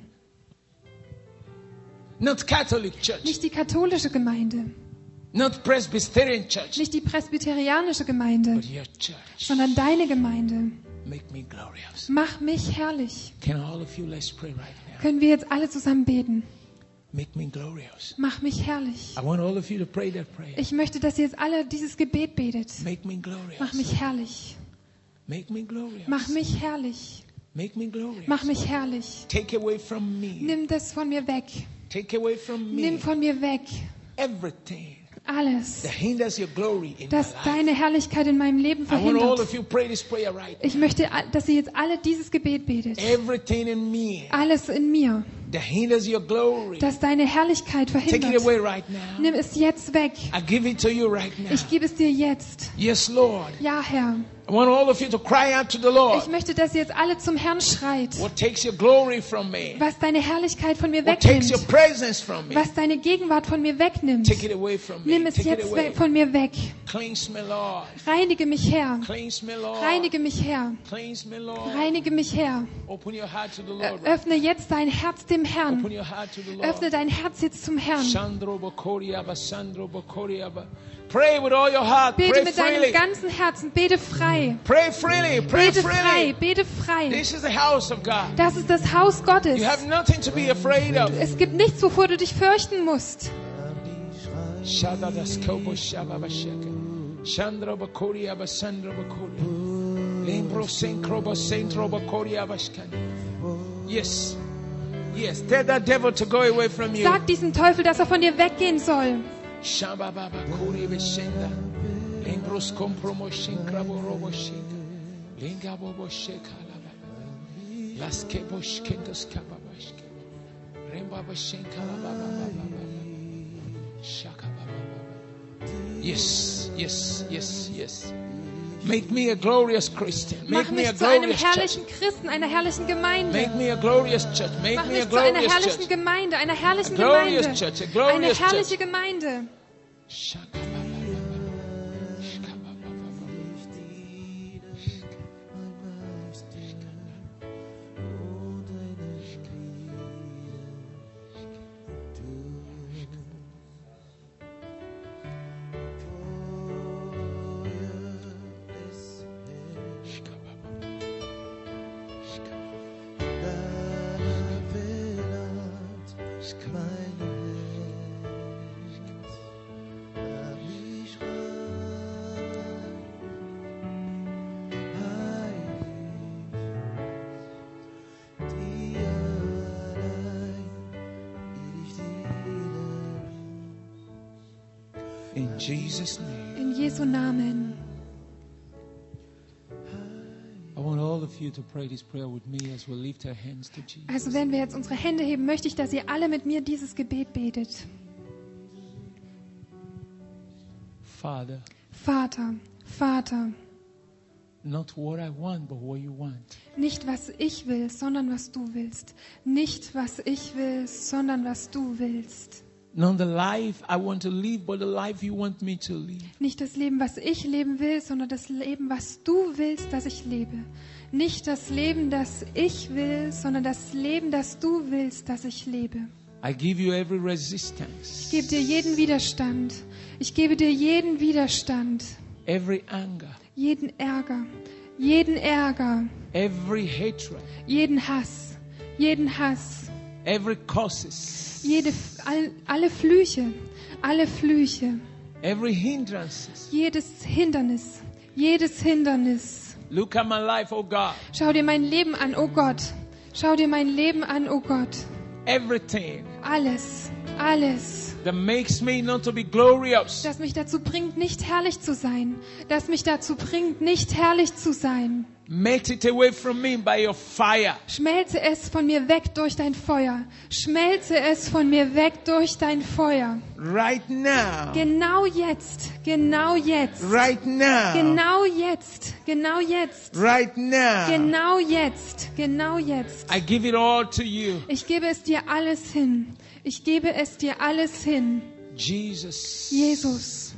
not Catholic church, nicht die katholische Gemeinde, not Presbyterian church, nicht die presbyterianische Gemeinde, but your church. sondern deine Gemeinde. Make me glorious. Mach mich herrlich. Can all of you, let's pray right now. Können wir jetzt alle zusammen beten? Make me glorious. Mach mich herrlich. I want all of you to pray that prayer. Ich möchte, dass ihr jetzt alle dieses Gebet betet. Make me glorious. Mach mich herrlich. Make me glorious. Mach mich herrlich. Make me glorious. Mach mich herrlich. Take away from me. Nimm das von mir weg. Take away from Nimm me von mir weg everything alles, that hinders your glory in my das life. deine Herrlichkeit in meinem Leben I want all verhindert. of you pray this prayer right Ich möchte, dass ihr jetzt alle dieses Gebet betet. Everything in me Alles in mir, that hinders your glory, das deine Herrlichkeit take it verhindert. away right now. Nimm es jetzt weg. I give it to you right now. Ich gebe es dir jetzt. Yes, Lord. Ja, Herr. I want all of you to cry out to the Lord. Ich möchte, dass ihr jetzt alle zum Herrn schreit, What takes your glory from me? was deine Herrlichkeit von mir What takes your wegnimmt, presence from me? was deine Gegenwart von mir wegnimmt. Take it away from me. Nimm es Take it jetzt away. weg, von mir weg. Cleanse me, Lord. Reinige mich, Herr. Cleanse me, Lord. Reinige mich, Herr. Cleanse me, Lord. Reinige mich, Herr. Open your heart to the Ö- Lord. Öffne jetzt dein Herz dem Open Herrn. your heart to the Lord. Öffne dein Herz jetzt zum Herrn. Shandro Bokoria ba Sandro Bokoria ba. Pray with all your heart. Bete Pray mit freely. deinem ganzen Herzen. Bete frei. Pray freely. Pray Bete frei. freely. Bete frei. This is the house of God. Das ist das Haus Gottes. You have nothing to be afraid of. Es gibt nichts, wovor du dich fürchten musst. Shada das kobo shaba ba shaka. Shandro Bokoria ba Sandro Bokoria. Lembro senkro ba sentro Bokoria ba shkani. Yes. Yes. Tell that devil to go away from you. Sag diesem Teufel, dass er von dir weggehen soll. Shamba baba kuri beshenda. Lembros kompromo shinkrabo robo shinka. Lenga bobo shekala baba. Las kebo shkendos kababashke. Remba bashenkala baba baba baba. Shaka baba baba. Yes, yes, yes, yes. Make me a glorious Christian. Mach Make me a mich zu einem glorious church. herrlichen Christen, einer herrlichen Gemeinde. Make me a glorious church. Make Mach me a mich zu einer glorious herrlichen church. Gemeinde, einer herrlichen A glorious Gemeinde. church, a glorious Eine church. herrliche Gemeinde. Shaka baba baba. Shaka baba baba. In Jesus' name. In Jesu Namen. I want all of you to pray this prayer with me as we lift our hands to Jesus. Also wenn wir jetzt unsere Hände heben, möchte ich, dass ihr alle mit mir dieses Gebet betet. Father, Vater, Vater, not what I want, but what you want. nicht was ich will, sondern was du willst. Nicht was ich will, sondern was du willst. Not the life I want to live, but the life you want me to live. Nicht das Leben, was ich leben will, sondern das Leben, was du willst, dass ich lebe. Nicht das Leben, das ich will, sondern das Leben, das du willst, dass ich lebe. I give you every resistance, Ich gebe dir jeden Widerstand. Ich gebe dir jeden Widerstand, every anger, jeden Ärger, jeden Ärger, every hatred, jeden Hass, jeden Hass, every curses, jede, all, alle Flüche, alle Flüche, every hindrances. jedes Hindernis, jedes Hindernis. Look at my life, oh God. Schau dir mein Leben an, oh Gott. Schau dir mein Leben an, oh Gott. Everything Alles, alles, that makes me not to be glorious, das mich dazu bringt, nicht herrlich zu sein. Das mich dazu bringt, nicht herrlich zu sein. melt it away from me by your fire. Schmelze es von mir weg durch dein Feuer. Schmelze es von mir weg durch dein Feuer. Right now. Genau jetzt, genau jetzt. Right now. Genau jetzt, genau jetzt. Right now. Genau jetzt, genau jetzt. I give it all to you. Ich gebe es dir alles hin. Ich gebe es dir alles hin. Jesus. Jesus,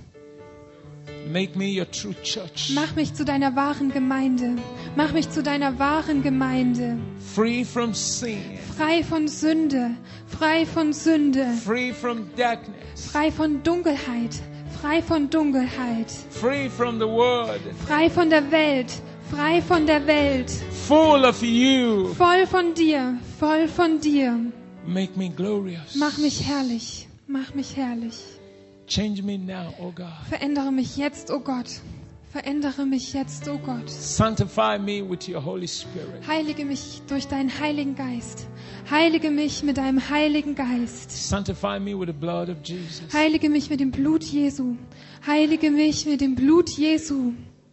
Make me your true church. mach mich zu deiner wahren Gemeinde. Mach mich zu deiner wahren Gemeinde. Free from sin. Frei von Sünde, frei von Sünde, Free from darkness. frei von Dunkelheit, frei von Dunkelheit, Free from the world. frei von der Welt, frei von der Welt, Full of you. voll von dir, voll von dir. Make me glorious. Mach mich herrlich, mach mich herrlich. Change me now, oh God. Verändere mich jetzt, oh Gott. Verändere mich jetzt, oh Gott. Sanctify me with your Holy Spirit. Heilige mich durch deinen Heiligen Geist. Heilige mich mit deinem Heiligen Geist. Sanctify me with the blood of Jesus. Heilige mich mit dem Blut Jesu. Heilige mich mit dem Blut Jesu.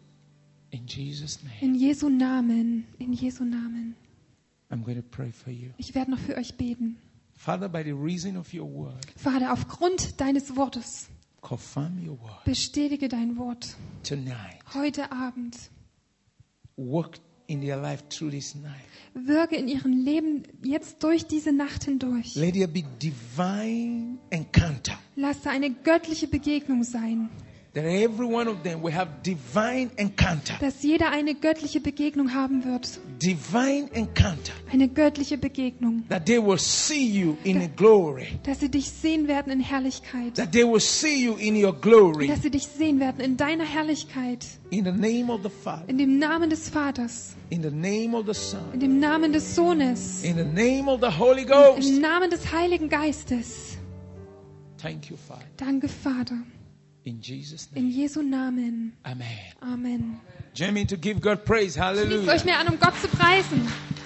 In Jesus' name. In Jesu Namen. In Jesu Namen. I'm going to pray for you. Ich werde noch für euch beten. Father, by the reason of your word, Vater, aufgrund deines Wortes confirm your word bestätige dein Wort tonight. heute Abend. Work in their life through this night. Wirke in ihrem Leben jetzt durch diese Nacht hindurch. Let there be divine encounter. Lass da eine göttliche Begegnung sein. That every one of them will have divine encounter. Dass jeder eine göttliche Begegnung haben wird. Divine encounter. Eine göttliche Begegnung. That they will see you in a glory. Dass sie dich sehen werden in Herrlichkeit. That they will see you in your glory. Dass sie dich sehen werden in deiner Herrlichkeit. In the name of the Father. In dem Namen des Vaters. In the name of the Son. In dem Namen des Sohnes. In the name of the Holy Ghost. Im Namen des Heiligen Geistes. Thank you, Father. Danke, Vater. In Jesus' name. In Jesu Namen. Amen. Amen. Join me to give God praise. Schließt Hallelujah. euch mir an, um Gott zu preisen.